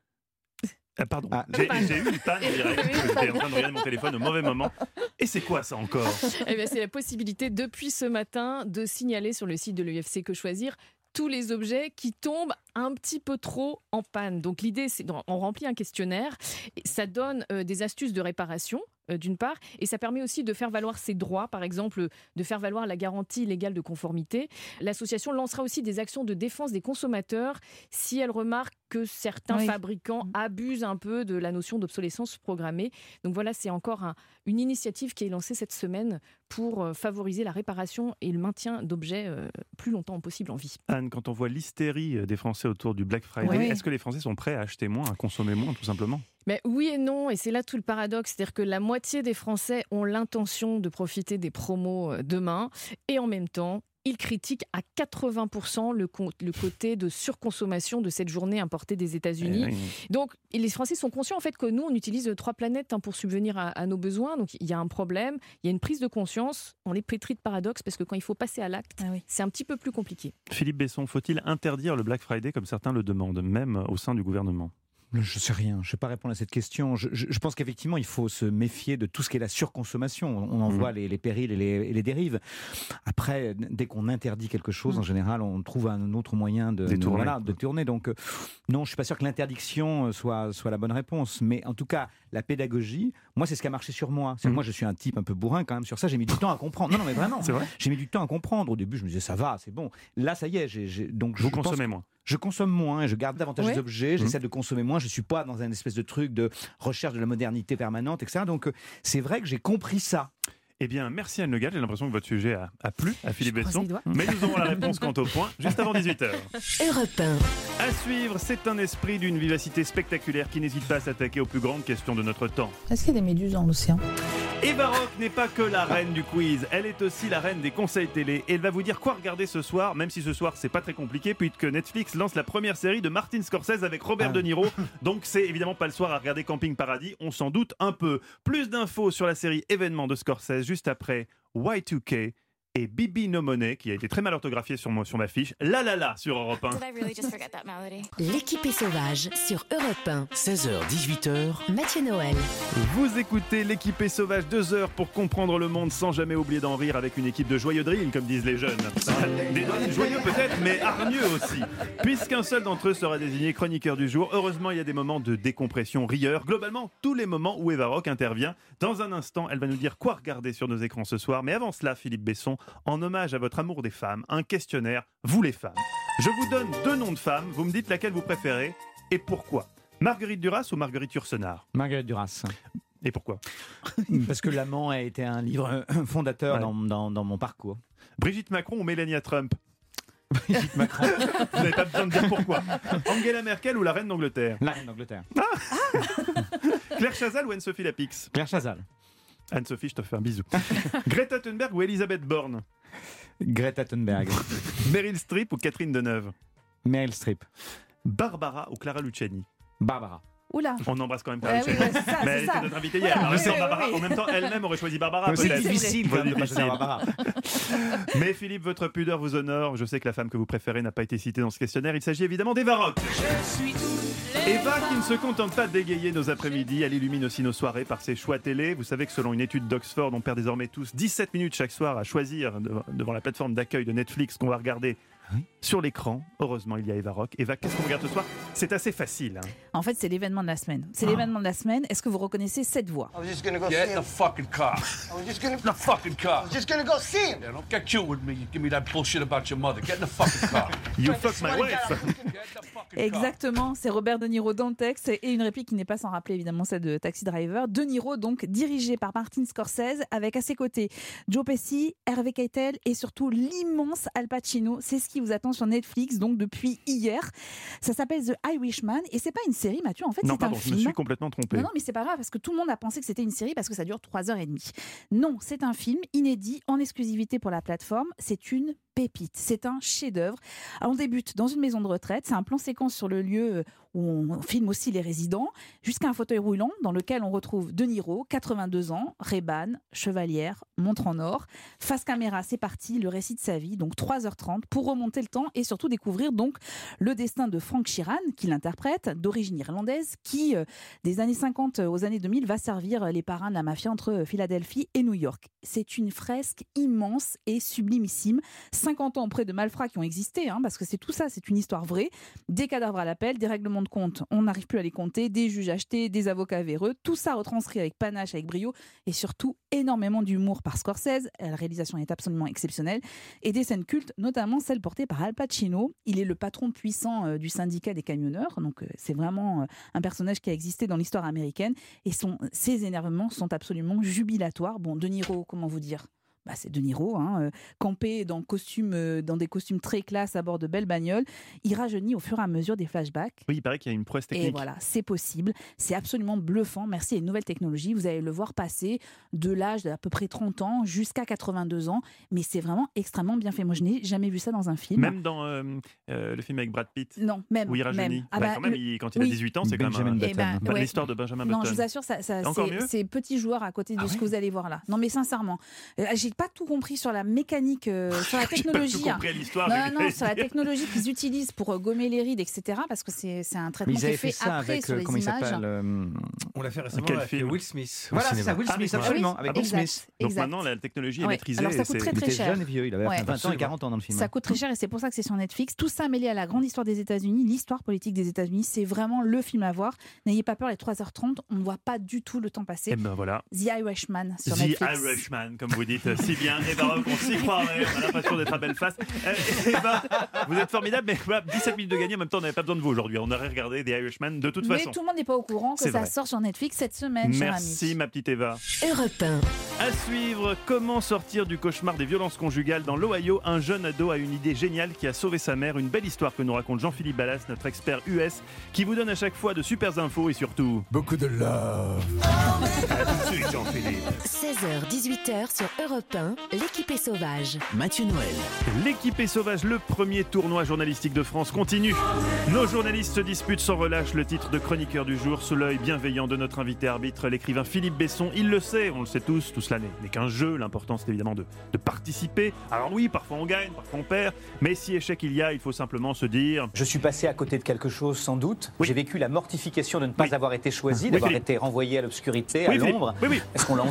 Ah, pardon, Ah, j'ai, panne. j'ai eu une panne direct. Oui, J'étais panne. en train de regarder mon téléphone au mauvais moment. Et c'est quoi ça encore? Eh bien, c'est la possibilité depuis ce matin de signaler sur le site de l'U F C Que Choisir tous les objets qui tombent un petit peu trop en panne. Donc l'idée, c'est on remplit un questionnaire, et ça donne euh, des astuces de réparation, euh, d'une part, et ça permet aussi de faire valoir ses droits, par exemple, de faire valoir la garantie légale de conformité. L'association lancera aussi des actions de défense des consommateurs si elle remarque que certains Oui. fabricants abusent un peu de la notion d'obsolescence programmée. Donc voilà, c'est encore un- une initiative qui est lancée cette semaine pour euh, favoriser la réparation et le maintien d'objets euh, plus longtemps possible en vie. Anne, quand on voit l'hystérie des Français autour du Black Friday, Oui. est-ce que les Français sont prêts à acheter moins, à consommer moins, tout simplement? Mais oui et non, et c'est là tout le paradoxe, c'est-à-dire que la moitié des Français ont l'intention de profiter des promos euh, demain, et en même temps, ils critiquent à quatre-vingts pour cent le, co- le côté de surconsommation de cette journée importée des États-Unis. Eh oui. Donc, et les Français sont conscients en fait que nous, on utilise trois planètes hein, pour subvenir à, à nos besoins. Donc, il y a un problème, il y a une prise de conscience. On est pétri de paradoxes parce que quand il faut passer à l'acte, c'est un petit peu plus compliqué. Philippe Besson, faut-il interdire le Black Friday comme certains le demandent, même au sein du gouvernement? Je sais rien, je ne sais pas répondre à cette question. Je, je- je pense qu'effectivement, il faut se méfier de tout ce qui est la surconsommation. On en Mmh. voit les, les périls et les, et les dérives. Après, dès qu'on interdit quelque chose, Mmh. en général, on trouve un autre moyen de, de, Détourner. voilà, de tourner. Donc, euh, non, je ne suis pas sûr que l'interdiction soit, soit la bonne réponse. Mais en tout cas, la pédagogie, moi, c'est ce qui a marché sur moi. C'est que Mmh. moi, je suis un type un peu bourrin quand même sur ça. J'ai mis du temps à comprendre. Non, non, mais vraiment. C'est vrai? J'ai mis du temps à comprendre. Au début, je me disais, ça va, c'est bon. Là, ça y est. J'ai, j'ai- donc, Vous je pense consommez que- moins. Je consomme moins et je garde davantage Ouais. les objets, j'essaie Mmh. de consommer moins, je ne suis pas dans un espèce de truc de recherche de la modernité permanente, et cetera. Donc euh, c'est vrai que j'ai compris ça. Eh bien, merci Anne Le Gall. J'ai l'impression que votre sujet a, a plu à Philippe croise Besson. les doigts. Mais nous aurons la réponse quant au point juste avant dix-huit heures. Europe un. À suivre, c'est un esprit d'une vivacité spectaculaire qui n'hésite pas à s'attaquer aux plus grandes questions de notre temps. Est-ce qu'il y a des méduses dans l'océan? Eva Rock n'est pas que la reine du quiz, elle est aussi la reine des conseils télé. Et elle va vous dire quoi regarder ce soir, même si ce soir c'est pas très compliqué, puisque Netflix lance la première série de Martin Scorsese avec Robert Ah. De Niro. Donc c'est évidemment pas le soir à regarder Camping Paradis, on s'en doute un peu. Plus d'infos sur la série événement de Scorsese juste après Y deux K et Bibi No Money, qui a été très mal orthographié sur, mon- sur ma fiche. La la la sur Europe un. L'équipe est sauvage sur Europe un. seize heures dix-huit heures. Mathieu Noël. Vous écoutez l'équipe est sauvage, deux heures pour comprendre le monde sans jamais oublier d'en rire avec une équipe de joyeux drilles, comme disent les jeunes. Des drilles joyeux peut-être, mais hargneux aussi. Puisqu'un seul d'entre eux sera désigné chroniqueur du jour, heureusement il y a des moments de décompression rieur. Globalement, tous les moments où Eva Rock intervient. Dans un instant, elle va nous dire quoi regarder sur nos écrans ce soir. Mais avant cela, Philippe Besson, en hommage à votre amour des femmes, un questionnaire, vous les femmes. Je vous donne deux noms de femmes, vous me dites laquelle vous préférez et pourquoi. Marguerite Duras ou Marguerite Yourcenar? Marguerite Duras. Et pourquoi? Parce que L'Amant a été un livre fondateur ouais. dans, dans, dans mon parcours. Brigitte Macron ou Mélania Trump? Brigitte Macron. Vous n'avez pas besoin de dire pourquoi. Angela Merkel ou la reine d'Angleterre? La reine d'Angleterre. Ah Claire Chazal ou Anne-Sophie Lapix? Claire Chazal. Anne-Sophie, je te fais un bisou. Greta Thunberg ou Elisabeth Borne? Greta Thunberg. Meryl Streep ou Catherine Deneuve? Meryl Streep. Barbara ou Clara Luciani? Barbara. Oula. On embrasse quand même Clara ouais, Luciani. Oui, ouais, ça, mais elle ça. était notre invitée hier. Ouais, oui, oui, Barbara, oui. En même temps, elle-même aurait choisi Barbara. C'est difficile quand même de passer à Barbara. Mais Philippe, votre pudeur vous honore. Je sais que la femme que vous préférez n'a pas été citée dans ce questionnaire. Il s'agit évidemment d'Eva Rock. Je suis Eva qui ne se contente pas d'égayer nos après-midi, elle illumine aussi nos soirées par ses choix télé. Vous savez que selon une étude d'Oxford, on perd désormais tous dix-sept minutes chaque soir à choisir devant la plateforme d'accueil de Netflix qu'on va regarder oui. sur l'écran. Heureusement, il y a Eva Rock. Eva, qu'est-ce qu'on regarde ce soir? C'est assez facile. Hein. En fait, c'est l'événement de la semaine. C'est ah. l'événement de la semaine. Est-ce que vous reconnaissez cette voix? I was just gonna go Get see the him. fucking car. I was just gonna the fucking car. I was just gonna go see him. Yeah, don't get cute with me. You give me that bullshit about your mother. Get in the fucking car. You fuck my wife. Exactement, c'est Robert De Niro dans le texte et une réplique qui n'est pas sans rappeler évidemment celle de Taxi Driver. De Niro donc dirigé par Martin Scorsese avec à ses côtés Joe Pesci, Harvey Keitel et surtout l'immense Al Pacino. C'est ce qui vous attend sur Netflix donc depuis hier. Ça s'appelle The Irishman et c'est pas une série, Mathieu, en fait non, c'est pardon, un je film. me suis complètement trompé. Non, non mais c'est pas grave parce que tout le monde a pensé que c'était une série parce que ça dure trois heures trente. Non, c'est un film inédit en exclusivité pour la plateforme. C'est une pépite, c'est un chef-d'œuvre. Alors on débute dans une maison de retraite, c'est un plan séquence sur le lieu où on filme aussi les résidents, jusqu'à un fauteuil roulant dans lequel on retrouve De Niro, quatre-vingt-deux ans, Ray-Ban, chevalière, montre en or. Face caméra, c'est parti, le récit de sa vie, donc trois heures trente, pour remonter le temps et surtout découvrir donc le destin de Frank Sheeran, qui l'interprète, d'origine irlandaise, qui, euh, des années cinquante aux années deux mille, va servir les parrains de la mafia entre Philadelphie et New York. C'est une fresque immense et sublimissime. cinquante ans auprès de malfrats qui ont existé, hein, parce que c'est tout ça, c'est une histoire vraie. Des cadavres à l'appel, des règlements de compte, on n'arrive plus à les compter, des juges achetés, des avocats véreux, tout ça retranscrit avec panache, avec brio, et surtout énormément d'humour par Scorsese. La réalisation est absolument exceptionnelle. Et des scènes cultes, notamment celle portée par Al Pacino. Il est le patron puissant euh, du syndicat des camionneurs, donc euh, c'est vraiment euh, un personnage qui a existé dans l'histoire américaine, et son, ses énervements sont absolument jubilatoires. Bon, De Niro, comment vous dire ? Bah, c'est De Niro, hein, euh, campé dans, costume, euh, dans des costumes très classe à bord de belles bagnoles. Il rajeunit au fur et à mesure des flashbacks. Oui, il paraît qu'il y a une prouesse technique. Et voilà, c'est possible. C'est absolument bluffant. Merci à une nouvelle technologie. Vous allez le voir passer de l'âge d'à peu près trente ans jusqu'à quatre-vingt-deux ans. Mais c'est vraiment extrêmement bien fait. Moi, je n'ai jamais vu ça dans un film. Même dans euh, euh, le film avec Brad Pitt. Non, même. Où il rajeunit. Même. Ah bah, bah, quand même, le... il, quand il oui. a dix-huit ans, c'est quand même eh ben, bah, ouais. l'histoire de Benjamin Button. Non, je vous assure, ça, ça, Encore c'est, mieux c'est petit joueur à côté de ah ce ouais. que vous allez voir là. Non, mais sincèrement, euh, j'ai pas tout compris sur la mécanique, euh, sur la technologie. J'ai pas tout compris à l'histoire. Non, non, sur la technologie qu'ils utilisent pour euh, gommer les rides, et cetera. Parce que c'est, c'est un traitement qui est fait, fait après avec, sur les comment images. Il s'appelle, euh... On l'a fait récemment Quel avec film Will Smith. Voilà, c'est ça, Will Smith, ah, absolument, oui. avec ah, Will Smith. Donc exact. maintenant, la technologie est ouais. maîtrisée. Alors ça coûte très très cher. Il était jeune et vieux, il avait ouais. vingt ans et quarante ans dans le film. Ça coûte très cher et c'est pour ça que c'est sur Netflix. Tout ça mêlé à la grande histoire des États-Unis, l'histoire politique des États-Unis, c'est vraiment le film à voir. N'ayez pas peur, les trois heures trente, on ne voit pas du tout le temps passer. Et ben voilà. The Irishman sur The Netflix. The Irishman, comme vous dites si bien. Et ben on s'y croirait. On a l'impression d'être à belle face. Et ben, vous êtes formidable, mais voilà, dix-sept minutes de gagner. En même temps, on n'avait pas besoin de vous aujourd'hui. On aurait regardé The Irishman de toute mais façon. Mais tout le monde n'est pas au courant que c'est ça vrai. sort sur Netflix cette semaine. Merci ma petite Eva. Europe un. À suivre, comment sortir du cauchemar des violences conjugales dans l'Ohio. Un jeune ado a une idée géniale qui a sauvé sa mère. Une belle histoire que nous raconte Jean-Philippe Ballas, notre expert U S, qui vous donne à chaque fois de super infos et surtout beaucoup de love. À tout de suite, Jean-Philippe. seize heures dix-huit heures sur Europe un, l'équipe est sauvage. Mathieu Noël. L'équipe est sauvage, le premier tournoi journalistique de France continue. Nos journalistes se disputent sans relâche le titre de chroniqueur du jour sous l'œil bienveillant de notre invité arbitre, l'écrivain Philippe Besson. Il le sait, on le sait tous, tout cela n'est qu'un jeu. L'important c'est évidemment de, de participer. Alors oui, parfois on gagne, parfois on perd, mais si échec il y a, il faut simplement se dire... Je suis passé à côté de quelque chose sans doute. Oui. J'ai vécu la mortification de ne pas oui. avoir été choisi, oui, d'avoir Philippe. été renvoyé à l'obscurité, oui, à l'ombre. Oui, oui. Est-ce qu'on l'envie, cette vie?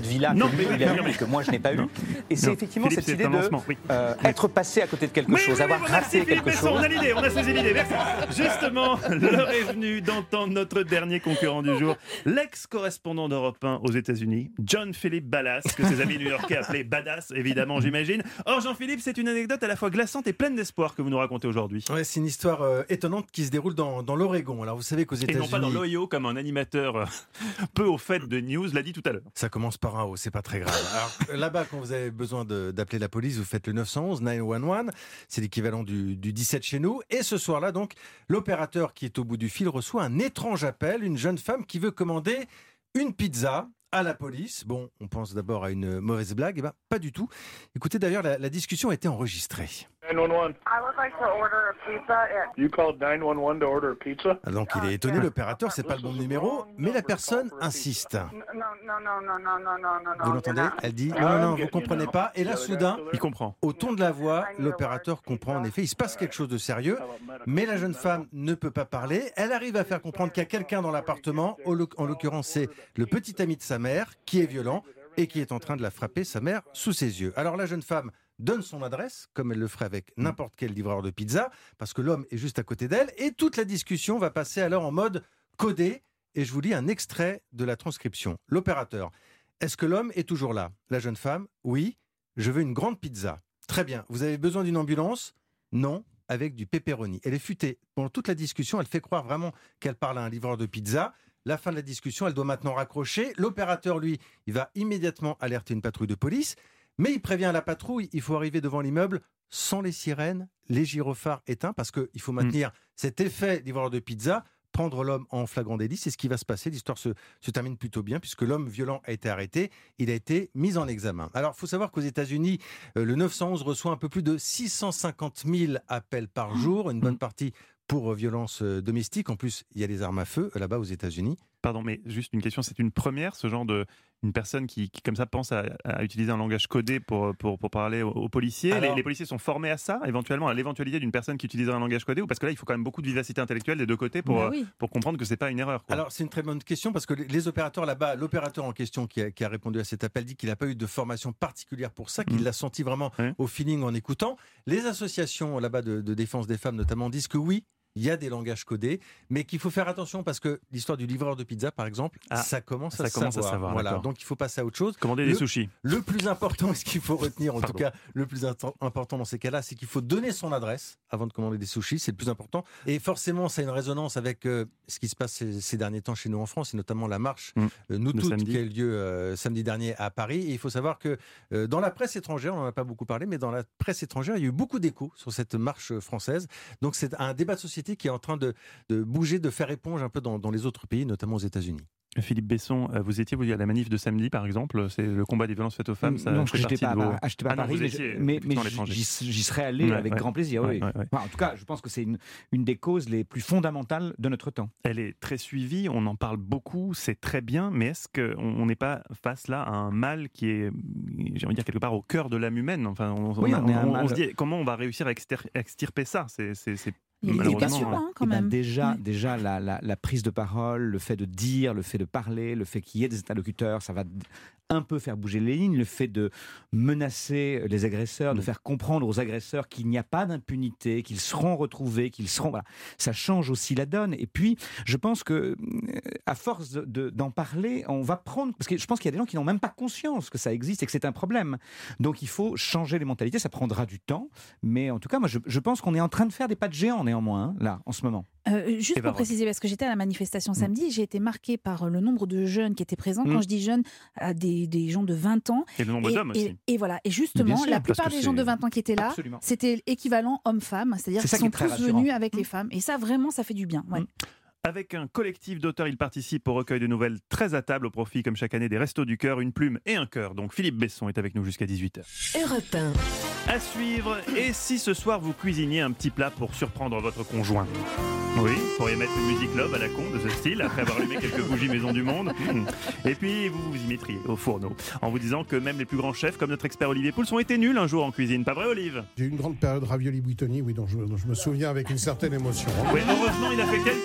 vie-là Non, que mais lui, oui, il a non, eu mais- et que moi je n'ai pas Non. eu. Et c'est Non. effectivement Philippe, cette c'est idée un de lancement, oui. euh, être passé à côté de quelque Oui, chose, oui, avoir oui, raté merci, Philippe quelque Besson, chose. on a l'idée, on a saisi l'idée, merci. Justement, l'heure est venue d'entendre notre dernier concurrent du jour, l'ex-correspondant d'Europe un aux États-Unis, John-Philippe Ballas, que ses amis new-yorkais appelaient Badass, évidemment, j'imagine. Or, Jean-Philippe, c'est une anecdote à la fois glaçante et pleine d'espoir que vous nous racontez aujourd'hui. Ouais, c'est une histoire euh, étonnante qui se déroule dans, dans l'Oregon. Alors, vous savez qu'aux Et États-Unis. non pas dans l'Ohio, comme un animateur euh, peu au fait de news l'a dit tout à l'heure. Ça commence par un O, c'est pas très grave. Alors, là-bas, quand vous avez besoin de- d'appeler la police, vous faites le neuf cent onze, neuf cent onze. C'est l'équivalent du, du dix-sept chez nous. Et ce soir-là, donc, l'opérateur qui est au bout du fil reçoit un étrange appel, une jeune femme qui veut commander une pizza à la police. Bon, on pense d'abord à une mauvaise blague. Eh ben, pas du tout. Écoutez, d'ailleurs, la, la discussion a été enregistrée. nine one one. I would like to order a pizza. At... You called nine one one to order a pizza? Ah, donc, il est étonné, l'opérateur, c'est pas le bon numéro, mais la personne insiste. No, no, no, no, no, no, no, no. Vous l'entendez? Elle dit non, non, non, vous comprenez pas. Et là, soudain, il comprend. Au ton de la voix, l'opérateur comprend en effet, il se passe quelque chose de sérieux, mais la jeune femme ne peut pas parler. Elle arrive à faire comprendre qu'il y a quelqu'un dans l'appartement, en l'occurrence, c'est le petit ami de sa mère, qui est violent et qui est en train de la frapper, sa mère, sous ses yeux. Alors la jeune femme donne son adresse, comme elle le ferait avec n'importe quel livreur de pizza, parce que l'homme est juste à côté d'elle, et toute la discussion va passer alors en mode codé, et je vous lis un extrait de la transcription. L'opérateur: est-ce que l'homme est toujours là? La jeune femme: oui, je veux une grande pizza. Très bien, vous avez besoin d'une ambulance? Non, avec du pepperoni. Elle est futée. Pendant toute la discussion, elle fait croire vraiment qu'elle parle à un livreur de pizza. La fin de la discussion, elle doit maintenant raccrocher. L'opérateur, lui, il va immédiatement alerter une patrouille de police. Mais il prévient la patrouille, il faut arriver devant l'immeuble sans les sirènes, les gyrophares éteints, parce qu'il faut maintenir mmh. cet effet livreur de pizza, prendre l'homme en flagrant délit. C'est ce qui va se passer. L'histoire se, se termine plutôt bien, puisque l'homme violent a été arrêté. Il a été mis en examen. Alors, il faut savoir qu'aux États-Unis, euh, le neuf cent onze reçoit un peu plus de six cent cinquante mille appels par jour, une bonne partie pour euh, violence euh, domestique. En plus, il y a les armes à feu euh, là-bas aux États-Unis. Pardon, mais juste une question, c'est une première, ce genre de... Une personne qui, qui comme ça, pense à, à utiliser un langage codé pour, pour, pour parler aux, aux policiers. Alors, les, les policiers sont formés à ça, éventuellement, à l'éventualité d'une personne qui utiliserait un langage codé, ou parce que là, il faut quand même beaucoup de vivacité intellectuelle des deux côtés pour, bah oui. euh, pour comprendre que c'est pas une erreur, quoi. Alors, c'est une très bonne question, parce que les, les opérateurs là-bas, l'opérateur en question qui a, qui a répondu à cet appel dit qu'il n'a pas eu de formation particulière pour ça, qu'il mmh. l'a senti vraiment oui. au feeling en écoutant. Les associations là-bas de, de défense des femmes, notamment, disent que oui, il y a des langages codés, mais qu'il faut faire attention parce que l'histoire du livreur de pizza, par exemple, ah, ça commence, ça à, commence savoir. à savoir. Voilà, donc il faut passer à autre chose. Commander le, des sushis. Le plus important, ce qu'il faut retenir, en Pardon. tout cas, le plus important dans ces cas-là, c'est qu'il faut donner son adresse avant de commander des sushis. C'est le plus important. Et forcément, ça a une résonance avec euh, ce qui se passe ces, ces derniers temps chez nous en France, et notamment la marche mmh. euh, Nous Toutes qui a eu lieu euh, samedi dernier à Paris. Et il faut savoir que euh, dans la presse étrangère, on n'en a pas beaucoup parlé, mais dans la presse étrangère, il y a eu beaucoup d'échos sur cette marche française. Donc c'est un débat de société qui est en train de de bouger, de faire éponge un peu dans, dans les autres pays, notamment aux États-Unis. Philippe Besson, vous étiez vous, à la manif de samedi, par exemple, c'est le combat des violences faites aux femmes. Ça non, fait je n'étais pas, vos... pas à Paris, ah non, mais, mais, mais j'y, j'y serais allé ouais, avec ouais, grand plaisir. Ouais, oui. ouais, ouais. Enfin, en tout cas, je pense que c'est une, une des causes les plus fondamentales de notre temps. Elle est très suivie, on en parle beaucoup, c'est très bien, mais est-ce qu'on n'est pas face là à un mal qui est, j'ai envie de dire, quelque part au cœur de l'âme humaine? Enfin, on, oui, on, on, on, on, on se dit comment on va réussir à extir- extirper ça? C'est, c'est, c'est... Il y a des sûr, hein, quand même. Ben déjà, oui. déjà la, la, la prise de parole, le fait de dire, le fait de parler, le fait qu'il y ait des interlocuteurs, ça va un peu faire bouger les lignes, le fait de menacer les agresseurs, de faire comprendre aux agresseurs qu'il n'y a pas d'impunité, qu'ils seront retrouvés, qu'ils seront... Voilà. Ça change aussi la donne. Et puis, je pense que à force de, de, d'en parler, on va prendre... Parce que je pense qu'il y a des gens qui n'ont même pas conscience que ça existe et que c'est un problème. Donc, il faut changer les mentalités. Ça prendra du temps. Mais en tout cas, moi, je, je pense qu'on est en train de faire des pas de géant, néanmoins, hein, là, en ce moment. Euh, juste pour préciser, parce que j'étais à la manifestation samedi, mmh. j'ai été marquée par le nombre de jeunes qui étaient présents. Mmh. Quand je dis jeunes, à des, des gens de vingt ans. Et le nombre et, d'hommes et, aussi. Et voilà. Et justement, sûr, la plupart des c'est... gens de vingt ans qui étaient là, Absolument. c'était équivalent homme-femme. C'est-à-dire qu'ils sont tous rassurant. venus avec mmh. les femmes. Et ça, vraiment, ça fait du bien. Ouais. Mmh. Avec un collectif d'auteurs, il participe au recueil de nouvelles très à table au profit, comme chaque année, des Restos du Cœur, une plume et un cœur. Donc Philippe Besson est avec nous jusqu'à dix-huit heures. Europe un. À suivre, et si ce soir vous cuisiniez un petit plat pour surprendre votre conjoint? Oui, vous pourriez mettre une musique love à la con de ce style, après avoir allumé quelques bougies Maison du Monde. Et puis vous vous y mettriez au fourneau, en vous disant que même les plus grands chefs, comme notre expert Olivier Pouls, ont été nuls un jour en cuisine. Pas vrai, Olive? J'ai eu une grande période ravioli Buitoni, oui, dont je, dont je me souviens avec une certaine émotion. Oui, heureusement, il a fait quelques progrès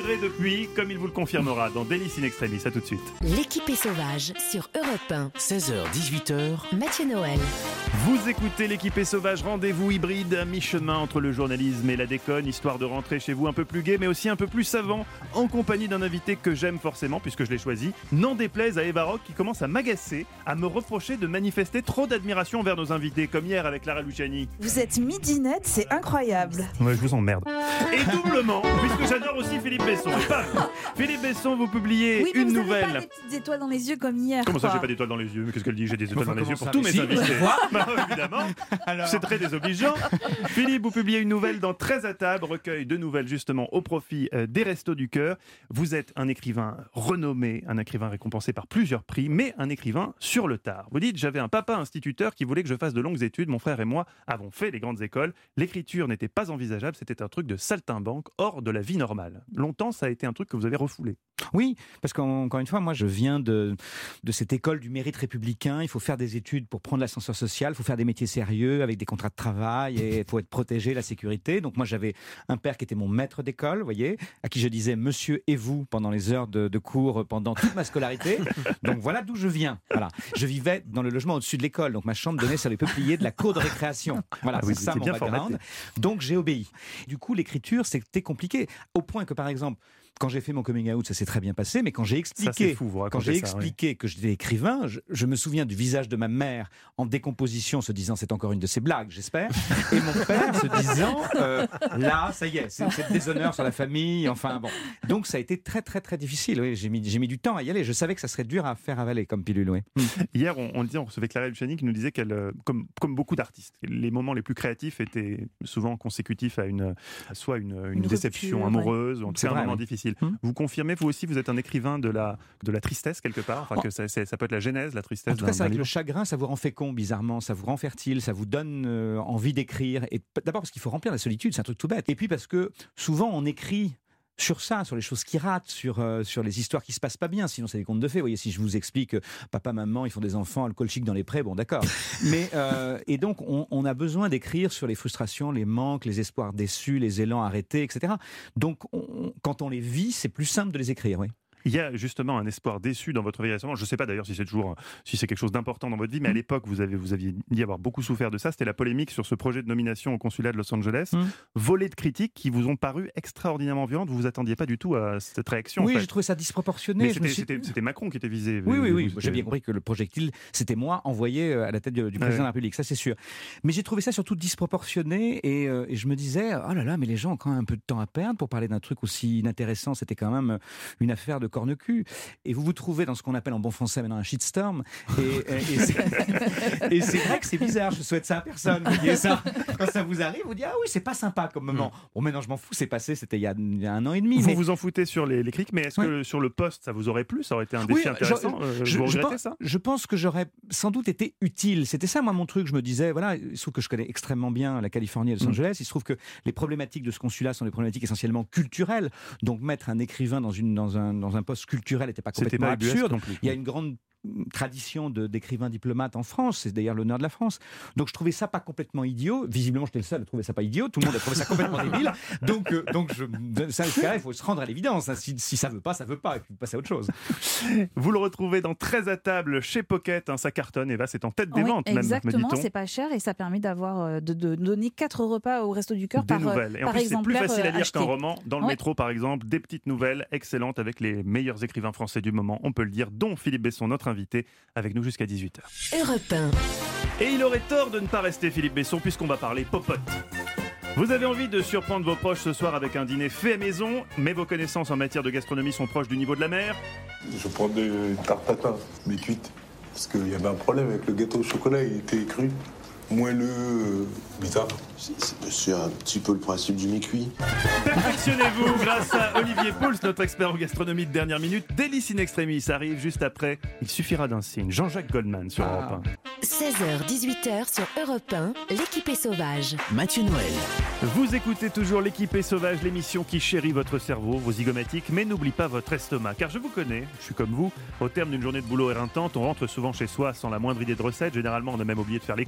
progrès depuis, comme il vous le confirmera dans Délice in Extremis. À tout de suite. L'équipée sauvage sur Europe un. seize heures dix-huit heures. Mathieu Noël. Vous écoutez l'équipée sauvage, rendez-vous hybride à mi-chemin entre le journalisme et la déconne, histoire de rentrer chez vous un peu plus gai, mais aussi un peu plus savant, en compagnie d'un invité que j'aime forcément, puisque je l'ai choisi. N'en déplaise à Eva Rock, qui commence à m'agacer, à me reprocher de manifester trop d'admiration envers nos invités, comme hier avec Lara Luciani. Vous êtes midinette, c'est incroyable. Ouais, je vous emmerde. Et doublement, puisque j'adore aussi Philippe Besson. Paf Philippe Besson, vous publiez oui, mais une vous nouvelle. Avez pas des petites étoiles dans les yeux comme hier. Comment quoi. ça, j'ai pas d'étoiles dans les yeux? Mais qu'est-ce qu'elle dit? J'ai des étoiles enfin, dans les yeux pour ça, tous mes si, invités. Bah, évidemment. Alors... C'est très désobligeant. Philippe, vous publiez une nouvelle dans treize à table, recueil de nouvelles justement au profit euh, des Restos du Cœur. Vous êtes un écrivain renommé, un écrivain récompensé par plusieurs prix, mais un écrivain sur le tard. Vous dites, j'avais un papa instituteur qui voulait que je fasse de longues études. Mon frère et moi avons fait les grandes écoles. L'écriture n'était pas envisageable, c'était un truc de saltimbanque, hors de la vie normale. Longtemps, ça a été un truc que vous avez refoulé. Oui, parce qu'encore une fois, moi je viens de, de cette école du mérite républicain. Il faut faire des études pour prendre l'ascenseur social, il faut faire des métiers sérieux avec des contrats de travail et il faut être protégé, la sécurité. Donc moi j'avais un père qui était mon maître d'école, vous voyez, à qui je disais monsieur et vous pendant les heures de, de cours, pendant toute ma scolarité. Donc voilà d'où je viens. Voilà. Je vivais dans le logement au-dessus de l'école, donc ma chambre donnait sur les peupliers de la cour de récréation. Voilà, ah oui, c'est ça mon background. Formaté. Donc j'ai obéi. Du coup l'écriture c'était compliqué, au point que par exemple, quand j'ai fait mon coming out, ça s'est très bien passé, mais quand j'ai expliqué, ça, fou, quand j'ai ça, expliqué oui. que j'étais écrivain, je, je me souviens du visage de ma mère en décomposition, se disant c'est encore une de ces blagues, j'espère, et mon père se disant euh, là, ça y est, c'est, c'est le déshonneur sur la famille, enfin bon. Donc ça a été très très très difficile, oui, j'ai mis, j'ai mis du temps à y aller, je savais que ça serait dur à faire avaler comme pilule, oui. Hier, on, on le disait, on recevait Clara Luciani qui nous disait qu'elle, comme, comme beaucoup d'artistes, les moments les plus créatifs étaient souvent consécutifs à une, à soit une, une, une déception rupture, amoureuse, ouais. ou en tout cas un moment oui. difficile. Hum. Vous confirmez, vous aussi, vous êtes un écrivain de la, de la tristesse quelque part, enfin, oh. que ça, c'est, ça peut être la genèse, la tristesse. En tout cas, c'est vrai que le chagrin, ça vous rend fécond, bizarrement, ça vous rend fertile, ça vous donne euh, envie d'écrire. Et d'abord parce qu'il faut remplir la solitude, c'est un truc tout bête. Et puis parce que souvent on écrit sur ça, sur les choses qui ratent, sur, euh, sur les histoires qui se passent pas bien, sinon c'est des contes de fées. Vous voyez, si je vous explique que papa, maman, ils font des enfants alcooliques dans les prés, bon d'accord. Mais, euh, et donc on, on a besoin d'écrire sur les frustrations, les manques, les espoirs déçus, les élans arrêtés, et cetera. Donc on, quand on les vit, c'est plus simple de les écrire, oui. Il y a justement un espoir déçu dans votre vie récemment. Je ne sais pas d'ailleurs si c'est toujours si c'est quelque chose d'important dans votre vie, mais à l'époque vous avez vous aviez dit avoir beaucoup souffert de ça. C'était la polémique sur ce projet de nomination au consulat de Los Angeles, mmh. volée de critiques qui vous ont paru extraordinairement violentes. Vous vous attendiez pas du tout à cette réaction. Oui, en fait. j'ai trouvé ça disproportionné. Mais c'était, suis... c'était, c'était Macron qui était visé. Oui, oui, oui. C'était... J'ai bien compris que le projectile, c'était moi envoyé à la tête du, du président ouais. de la République. Ça, c'est sûr. Mais j'ai trouvé ça surtout disproportionné et, euh, et je me disais, oh là là, mais les gens ont quand même un peu de temps à perdre pour parler d'un truc aussi inintéressant. C'était quand même une affaire de corne-cul. Et vous vous trouvez dans ce qu'on appelle en bon français maintenant un shitstorm. Et, et, et, c'est, et c'est vrai que c'est bizarre. Je souhaite ça à personne. Vous voyez ça. Quand ça vous arrive, vous dites ah oui, c'est pas sympa comme moment. Mmh. Bon, maintenant je m'en fous. C'est passé. C'était il y a, il y a un an et demi. Vous mais... vous en foutez sur les, les critiques, mais est-ce ouais. que sur le poste, ça vous aurait plu? Ça aurait été un défi oui, intéressant. Je, je, vous regrettez je pense, ça? Je pense que j'aurais sans doute été utile. C'était ça, moi, mon truc. Je me disais, voilà, il se trouve que je connais extrêmement bien la Californie et Los Angeles. Mmh. Il se trouve que les problématiques de ce consulat sont des problématiques essentiellement culturelles. Donc mettre un écrivain dans une dans un dans un poste culturel n'était pas complètement pas absurde. Il y a une grande tradition de, d'écrivains diplomates en France, c'est d'ailleurs l'honneur de la France. Donc je trouvais ça pas complètement idiot. Visiblement, j'étais le seul à trouver ça pas idiot. Tout le monde a trouvé ça complètement débile. Donc, euh, donc je, ça, cas, il faut se rendre à l'évidence. Hein. Si, si ça veut pas, ça veut pas. Et puis passer à autre chose. Vous le retrouvez dans treize à table chez Pocket. Hein, ça cartonne. Eva, c'est en tête des oui, ventes exactement, même, me dit-on. C'est pas cher et ça permet d'avoir de, de donner quatre repas au Resto du Cœur des par nouvelles. Et en par plus, c'est plus facile à lire acheté. qu'un roman. Dans le oui. métro, par exemple, des petites nouvelles excellentes avec les meilleurs écrivains français du moment, on peut le dire, dont Philippe Besson, notre invité, avec nous jusqu'à dix-huit heures. Europe un. Et il aurait tort de ne pas rester Philippe Besson puisqu'on va parler popote. Vous avez envie de surprendre vos proches ce soir avec un dîner fait à maison, mais vos connaissances en matière de gastronomie sont proches du niveau de la mer. Je prends des tartes tatin, mais cuites. Parce qu'il y avait un problème avec le gâteau au chocolat, il était cru. Moelleux, euh, bizarre. C'est, c'est, c'est un petit peu le principe du mi-cuit. Perfectionnez-vous grâce à Olivier Pouls, notre expert en gastronomie de dernière minute. Délice in Extremis arrive juste après. Il suffira d'un signe. Jean-Jacques Goldman sur ah. Europe un. seize heures dix-huit heures sur Europe un, l'équipée sauvage. Mathieu Noël. Vous écoutez toujours l'équipée sauvage, l'émission qui chérit votre cerveau, vos zygomatiques, mais n'oublie pas votre estomac. Car je vous connais, je suis comme vous. Au terme d'une journée de boulot éreintante, on rentre souvent chez soi sans la moindre idée de recette. Généralement, on a même oublié de faire les courses.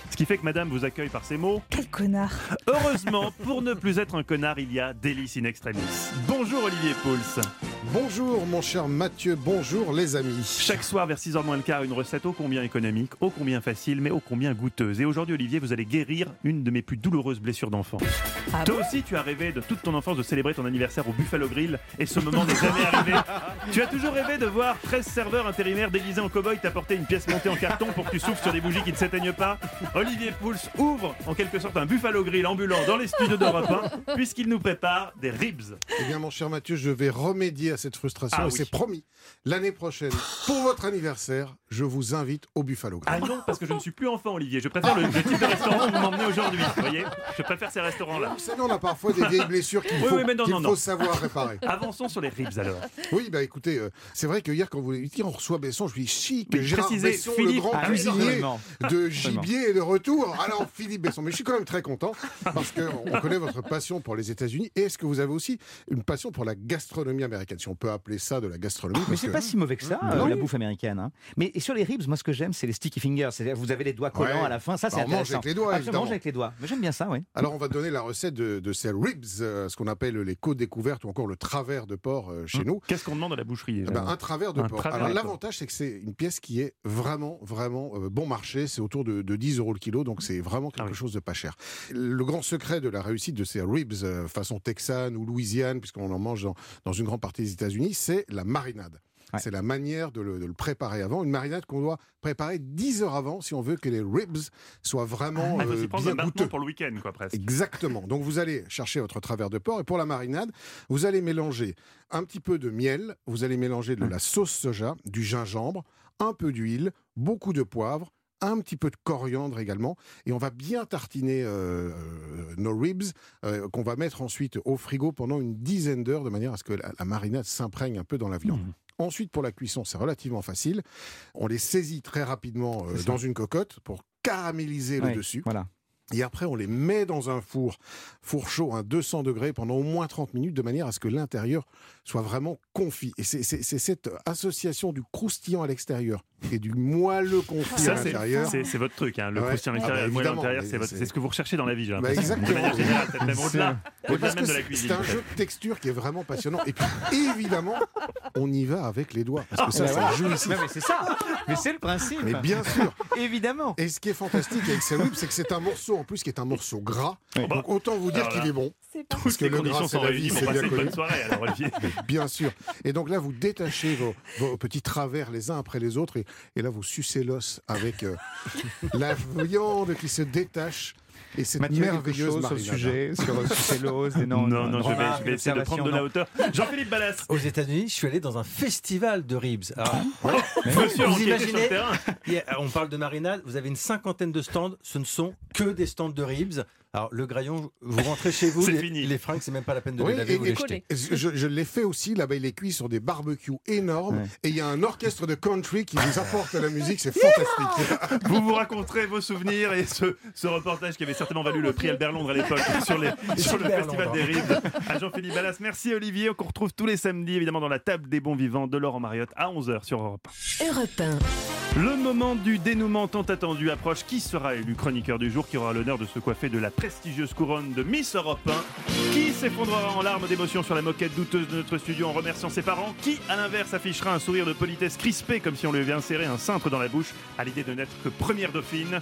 Ce qui fait que madame vous accueille par ces mots. Quel connard. Heureusement, pour ne plus être un connard, il y a délice in extremis. Bonjour Olivier Pouls. Bonjour mon cher Mathieu, bonjour les amis. Chaque soir vers six heures moins le quart, une recette ô combien économique, ô combien facile, mais ô combien goûteuse. Et aujourd'hui Olivier, vous allez guérir une de mes plus douloureuses blessures d'enfant. Ah Toi bon aussi tu as rêvé de toute ton enfance de célébrer ton anniversaire au Buffalo Grill et ce moment n'est jamais arrivé. Tu as toujours rêvé de voir treize serveurs intérimaires déguisés en cow-boy t'apporter une pièce montée en carton pour que tu souffles sur des bougies qui ne s'éteignent pas. Olivier Pouls ouvre en quelque sorte un Buffalo Grill ambulant dans les studios d'Europe un puisqu'il nous prépare des ribs. Eh bien mon cher Mathieu, je vais remédier à cette frustration Ah et oui. c'est promis. L'année prochaine, pour votre anniversaire, je vous invite au Buffalo Grill. Ah non, parce que je ne suis plus enfant Olivier, je préfère le, le type de restaurant où vous m'emmenez aujourd'hui, vous voyez. Je préfère ces restaurants-là. Vous savez, on a parfois des vieilles blessures qu'il Oui, faut, oui, mais non, qu'il non, faut non. savoir réparer. Avançons sur les ribs alors. Oui, bah écoutez, euh, c'est vrai que hier, quand vous l'avez dit, on reçoit Besson, je me dis chic, Mais Gérard précisez, Besson, Philippe- le grand Ah oui, cuisinier absolument. de Absolument. gibier est de retour. Alors, Philippe Besson, mais je suis quand même très content parce qu'on connaît votre passion pour les États-Unis. Et est-ce que vous avez aussi une passion pour la gastronomie américaine, si on peut appeler ça de la gastronomie? Mais parce c'est que- pas si mauvais que ça, Non. euh, la bouffe américaine. hein. Mais et sur les ribs, moi ce que j'aime, c'est les sticky fingers. C'est-à-dire vous avez les doigts collants Ouais. à la fin. Ça, c'est Alors, on mange intéressant. avec les doigts, Absolument, évidemment. mange avec les doigts. Mais j'aime bien ça, oui. Alors, on va donner la recette de, de ces ribs, euh, ce qu'on appelle les côtes découvertes ou encore le travers de porc euh, chez nous. Qu'est-ce qu'on demande à la boucherie Eh ben, un travers de Un porc. travers Alors de porc. l'avantage, c'est que c'est une pièce qui est vraiment, vraiment euh, bon marché. C'est autour de, de dix euros le kilo, donc c'est vraiment quelque chose de pas cher. Le grand secret de la réussite de ces ribs euh, façon texane ou louisiane, puisqu'on en mange dans, dans une grande partie des États-Unis, c'est la marinade. C'est la manière de le, de le préparer avant. Une marinade qu'on doit préparer dix heures avant si on veut que les ribs soient vraiment Ah, il faut euh, s'y prendre bien maintenant goûteux. pour le week-end quoi presque. Exactement. Donc vous allez chercher votre travers de porc et pour la marinade, vous allez mélanger un petit peu de miel, vous allez mélanger de la sauce soja, du gingembre, un peu d'huile, beaucoup de poivre, un petit peu de coriandre également, et on va bien tartiner euh, euh, nos ribs euh, qu'on va mettre ensuite au frigo pendant une dizaine d'heures de manière à ce que la, la marinade s'imprègne un peu dans la viande. Mmh. Ensuite, pour la cuisson, c'est relativement facile. On les saisit très rapidement euh, C'est ça. dans une cocotte pour caraméliser Ouais, le dessus. Voilà. Et après, on les met dans un four, four chaud à deux cents degrés pendant au moins trente minutes, de manière à ce que l'intérieur soit vraiment confit. Et c'est, c'est, c'est cette association du croustillant à l'extérieur et du moelleux confit Ça, à c'est, l'intérieur. c'est, c'est votre truc, hein, le Ouais. croustillant à Ah l'extérieur, bah, le moelleux à évidemment, l'intérieur, mais c'est, votre- c'est- c'est ce que vous recherchez dans la vie, j'ai Bah, l'impression. exactement. De manière générale, peut-être même au-delà, Mais au-delà parce même que de la c'est- cuisine. C'est un peut-être. jeu de texture qui est vraiment passionnant. Et puis, évidemment, on y va avec les doigts. Parce que ça, Ah, c'est voilà. jouissif. Non, mais c'est ça. Mais c'est le principe. Mais bien sûr. Évidemment. Et ce qui est fantastique avec ces ribs, c'est que c'est un morceau en plus qui est un morceau gras. Oui. Donc autant vous dire Alors là, qu'il est bon. Toutes Parce que les le conditions gras, c'est sont la réunies vie, pour c'est passer bien une bonne connu. soirée, alors Olivier. Bien sûr. Et donc là, vous détachez vos, vos petits travers les uns après les autres. Et, et là, vous sucez l'os avec euh, la viande qui se détache. Et cette Mathieu, quelque merveilleuse chose sur le marinade. sujet, sur sucer l'os, des noms. Non, non, je vais, remarques, je vais essayer de prendre de la observations, hauteur. Jean-Philippe Ballas. Aux États-Unis, je suis allé dans un festival de ribs. Alors, Monsieur vous enquêté sur le imaginez, terrain. il y a- on parle de marinade, vous avez une cinquantaine de stands, ce ne sont que des stands de ribs. Alors, le graillon, vous rentrez chez vous, C'est les, fini. les fringues, c'est même pas la peine de Oui, les laver, et- vous et- les jetez. je, je l'ai fait aussi, là-bas il est cuit sur des barbecues énormes Ouais. et il y a un orchestre de country qui vous apporte la musique, c'est fantastique. Vous vous raconterez vos souvenirs et ce, ce reportage qui avait certainement valu le prix Albert Londres à l'époque sur, les, sur le Albert festival Londres. des ribs à Jean-Philippe Ballas. Merci Olivier, qu'on retrouve tous les samedis évidemment dans la table des bons vivants de Laurent Mariotte à onze heures sur Europe Europe un. un. Le moment du dénouement tant attendu approche. Qui sera élu chroniqueur du jour, qui aura l'honneur de se coiffer de la prestigieuse couronne de Miss Europe un? Qui s'effondrera en larmes d'émotion sur la moquette douteuse de notre studio en remerciant ses parents? Qui, à l'inverse, affichera un sourire de politesse crispé comme si on lui avait inséré un cintre dans la bouche à l'idée de n'être que première dauphine?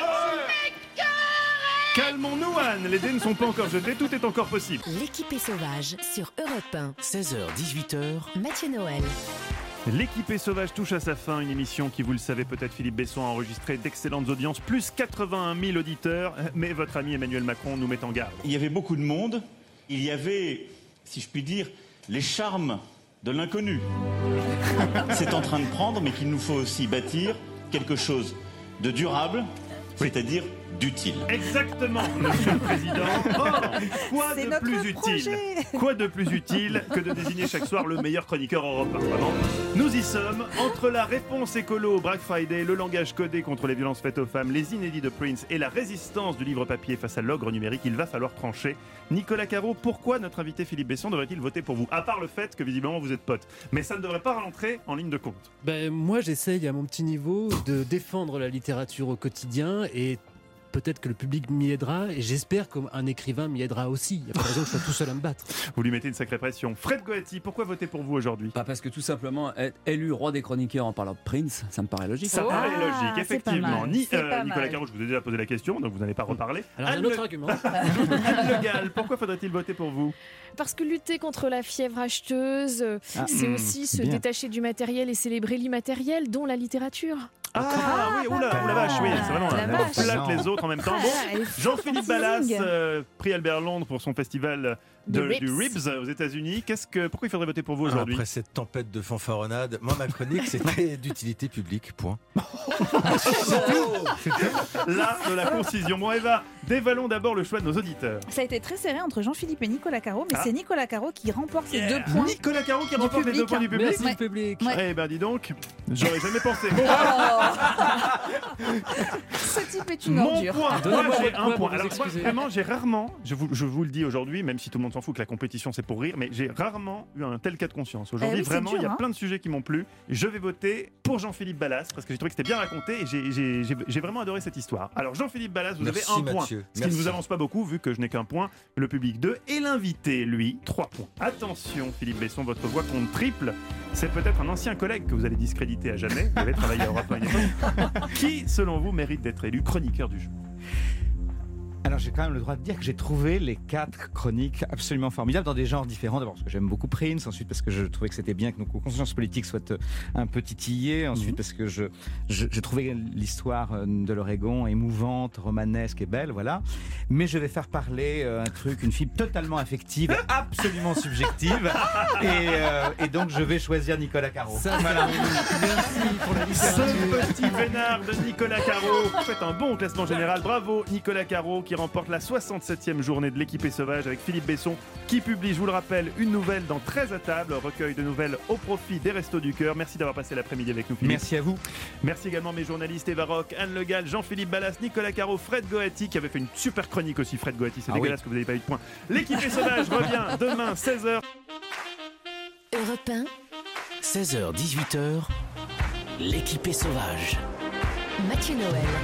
Calmons-nous Anne, les dés ne sont pas encore jetés, tout est encore possible. L'équipée sauvage sur Europe un. seize heures dix-huit heures. Mathieu Noël. L'équipée sauvage touche à sa fin, une émission qui, vous le savez peut-être, Philippe Besson a enregistré d'excellentes audiences, plus quatre-vingt-un mille auditeurs, mais votre ami Emmanuel Macron nous met en garde. Il y avait beaucoup de monde, il y avait, si je puis dire, les charmes de l'inconnu. C'est en train de prendre, mais qu'il nous faut aussi bâtir quelque chose de durable, c'est-à-dire d'utile. Exactement, Monsieur le Président. Or, quoi C'est de notre plus projet. utile Quoi de plus utile que de désigner chaque soir le meilleur chroniqueur européen? Vraiment. Nous y sommes, entre la réponse écolo au Black Friday, le langage codé contre les violences faites aux femmes, les inédits de Prince et la résistance du livre papier face à l'ogre numérique, il va falloir trancher. Nicolas Caro, pourquoi notre invité Philippe Besson devrait-il voter pour vous? À part le fait que visiblement vous êtes potes. Mais ça ne devrait pas rentrer en ligne de compte. Ben, moi, j'essaye à mon petit niveau de défendre la littérature au quotidien et peut-être que le public m'y aidera et j'espère qu'un écrivain m'y aidera aussi. Il n'y a pas de raison que je sois tout seul à me battre. Vous lui mettez une sacrée pression. Fred Goati, pourquoi voter pour vous aujourd'hui? Pas parce que tout simplement être élu roi des chroniqueurs en parlant de Prince, ça me paraît logique. Ça oh paraît logique, effectivement. Ni, euh, Nicolas mal. Caro, je vous ai déjà posé la question, donc vous n'allez pas reparler. Alors, j'ai un autre argument. Anne Le Gall, pourquoi faudrait-il voter pour vous? Parce que lutter contre la fièvre acheteuse, Ah, c'est mmh, aussi se bien. détacher du matériel et célébrer l'immatériel, dont la littérature. Ah, ah oui, oula, oula vache, oui, c'est vraiment La on vache. flatte les autres en même temps. Ah, Bon, elle est Jean-Philippe forte Ballas, teasing. euh, prix Albert Londres pour son festival de, De du Ribs. Ribs aux États-Unis. Qu'est-ce que, pourquoi il faudrait voter pour vous aujourd'hui? Après cette tempête de fanfaronnade, moi ma chronique c'était d'utilité publique, point. Là, de la concision. Bon, Eva, dévalons d'abord le choix de nos auditeurs. Ça a été très serré entre Jean-Philippe et Nicolas Caro, mais Ah. c'est Nicolas Caro qui remporte ces Yeah. deux points. Nicolas Caro qui du remporte les deux public. points du public. Merci, Ouais. le public. Eh ben dis donc, j'aurais jamais pensé. Ce type est une Mon ordure. point, Donnez-moi moi j'ai votre un point point. pour Alors vous moi, excuser. vraiment, j'ai rarement, je vous, je vous le dis aujourd'hui, même si tout le monde s'en fout que la compétition c'est pour rire, mais j'ai rarement eu un tel cas de conscience. Aujourd'hui, Eh oui, c'est vraiment, dur, il y a hein. plein de sujets qui m'ont plu. Je vais voter pour Jean-Philippe Ballas parce que j'ai trouvé que c'était bien raconté et j'ai- j'ai j'ai- j'ai vraiment adoré cette histoire. Alors Jean-Philippe Ballas, vous Merci, avez un point, Mathieu. ce qui ne Merci. vous avance pas beaucoup vu que je n'ai qu'un point, le public deux et l'invité, lui, trois points. Attention, Philippe Besson, votre voix compte triple. C'est peut-être un ancien collègue que vous allez discréditer à jamais. Vous avez travaillé à Europe un à une époque. Qui, selon vous, mérite d'être élu chroniqueur du jour? Alors j'ai quand même le droit de dire que j'ai trouvé les quatre chroniques absolument formidables dans des genres différents. D'abord parce que j'aime beaucoup Prince, ensuite parce que je trouvais que c'était bien que nos consciences politiques soient euh, un peu titillées, ensuite parce que je, je, je trouvais l'histoire euh, de l'Oregon émouvante, romanesque et belle, voilà. Mais je vais faire parler euh, un truc, une fille totalement affective, absolument subjective, et, euh, et donc je vais choisir Nicolas Caro. Ça, Voilà. Merci pour la littérature. Ce petit vénard de Nicolas Caro. Vous faites un bon classement général. Bravo Nicolas Caro qui remporte la soixante-septième journée de l'équipée sauvage avec Philippe Besson qui publie, je vous le rappelle, une nouvelle dans treize à table, un recueil de nouvelles au profit des Restos du Cœur. Merci d'avoir passé l'après-midi avec nous, Philippe. Merci à vous. Merci également mes journalistes Eva Rock, Anne Le Gall, Jean-Philippe Ballas, Nicolas Caro, Fred Goati qui avait fait une super chronique aussi. Fred Goati, c'est Ah dégueulasse oui. que vous n'avez pas eu de points. L'équipée sauvage revient demain seize heures. Europe un, seize heures dix-huit heures, l'équipée sauvage. Mathieu Noël.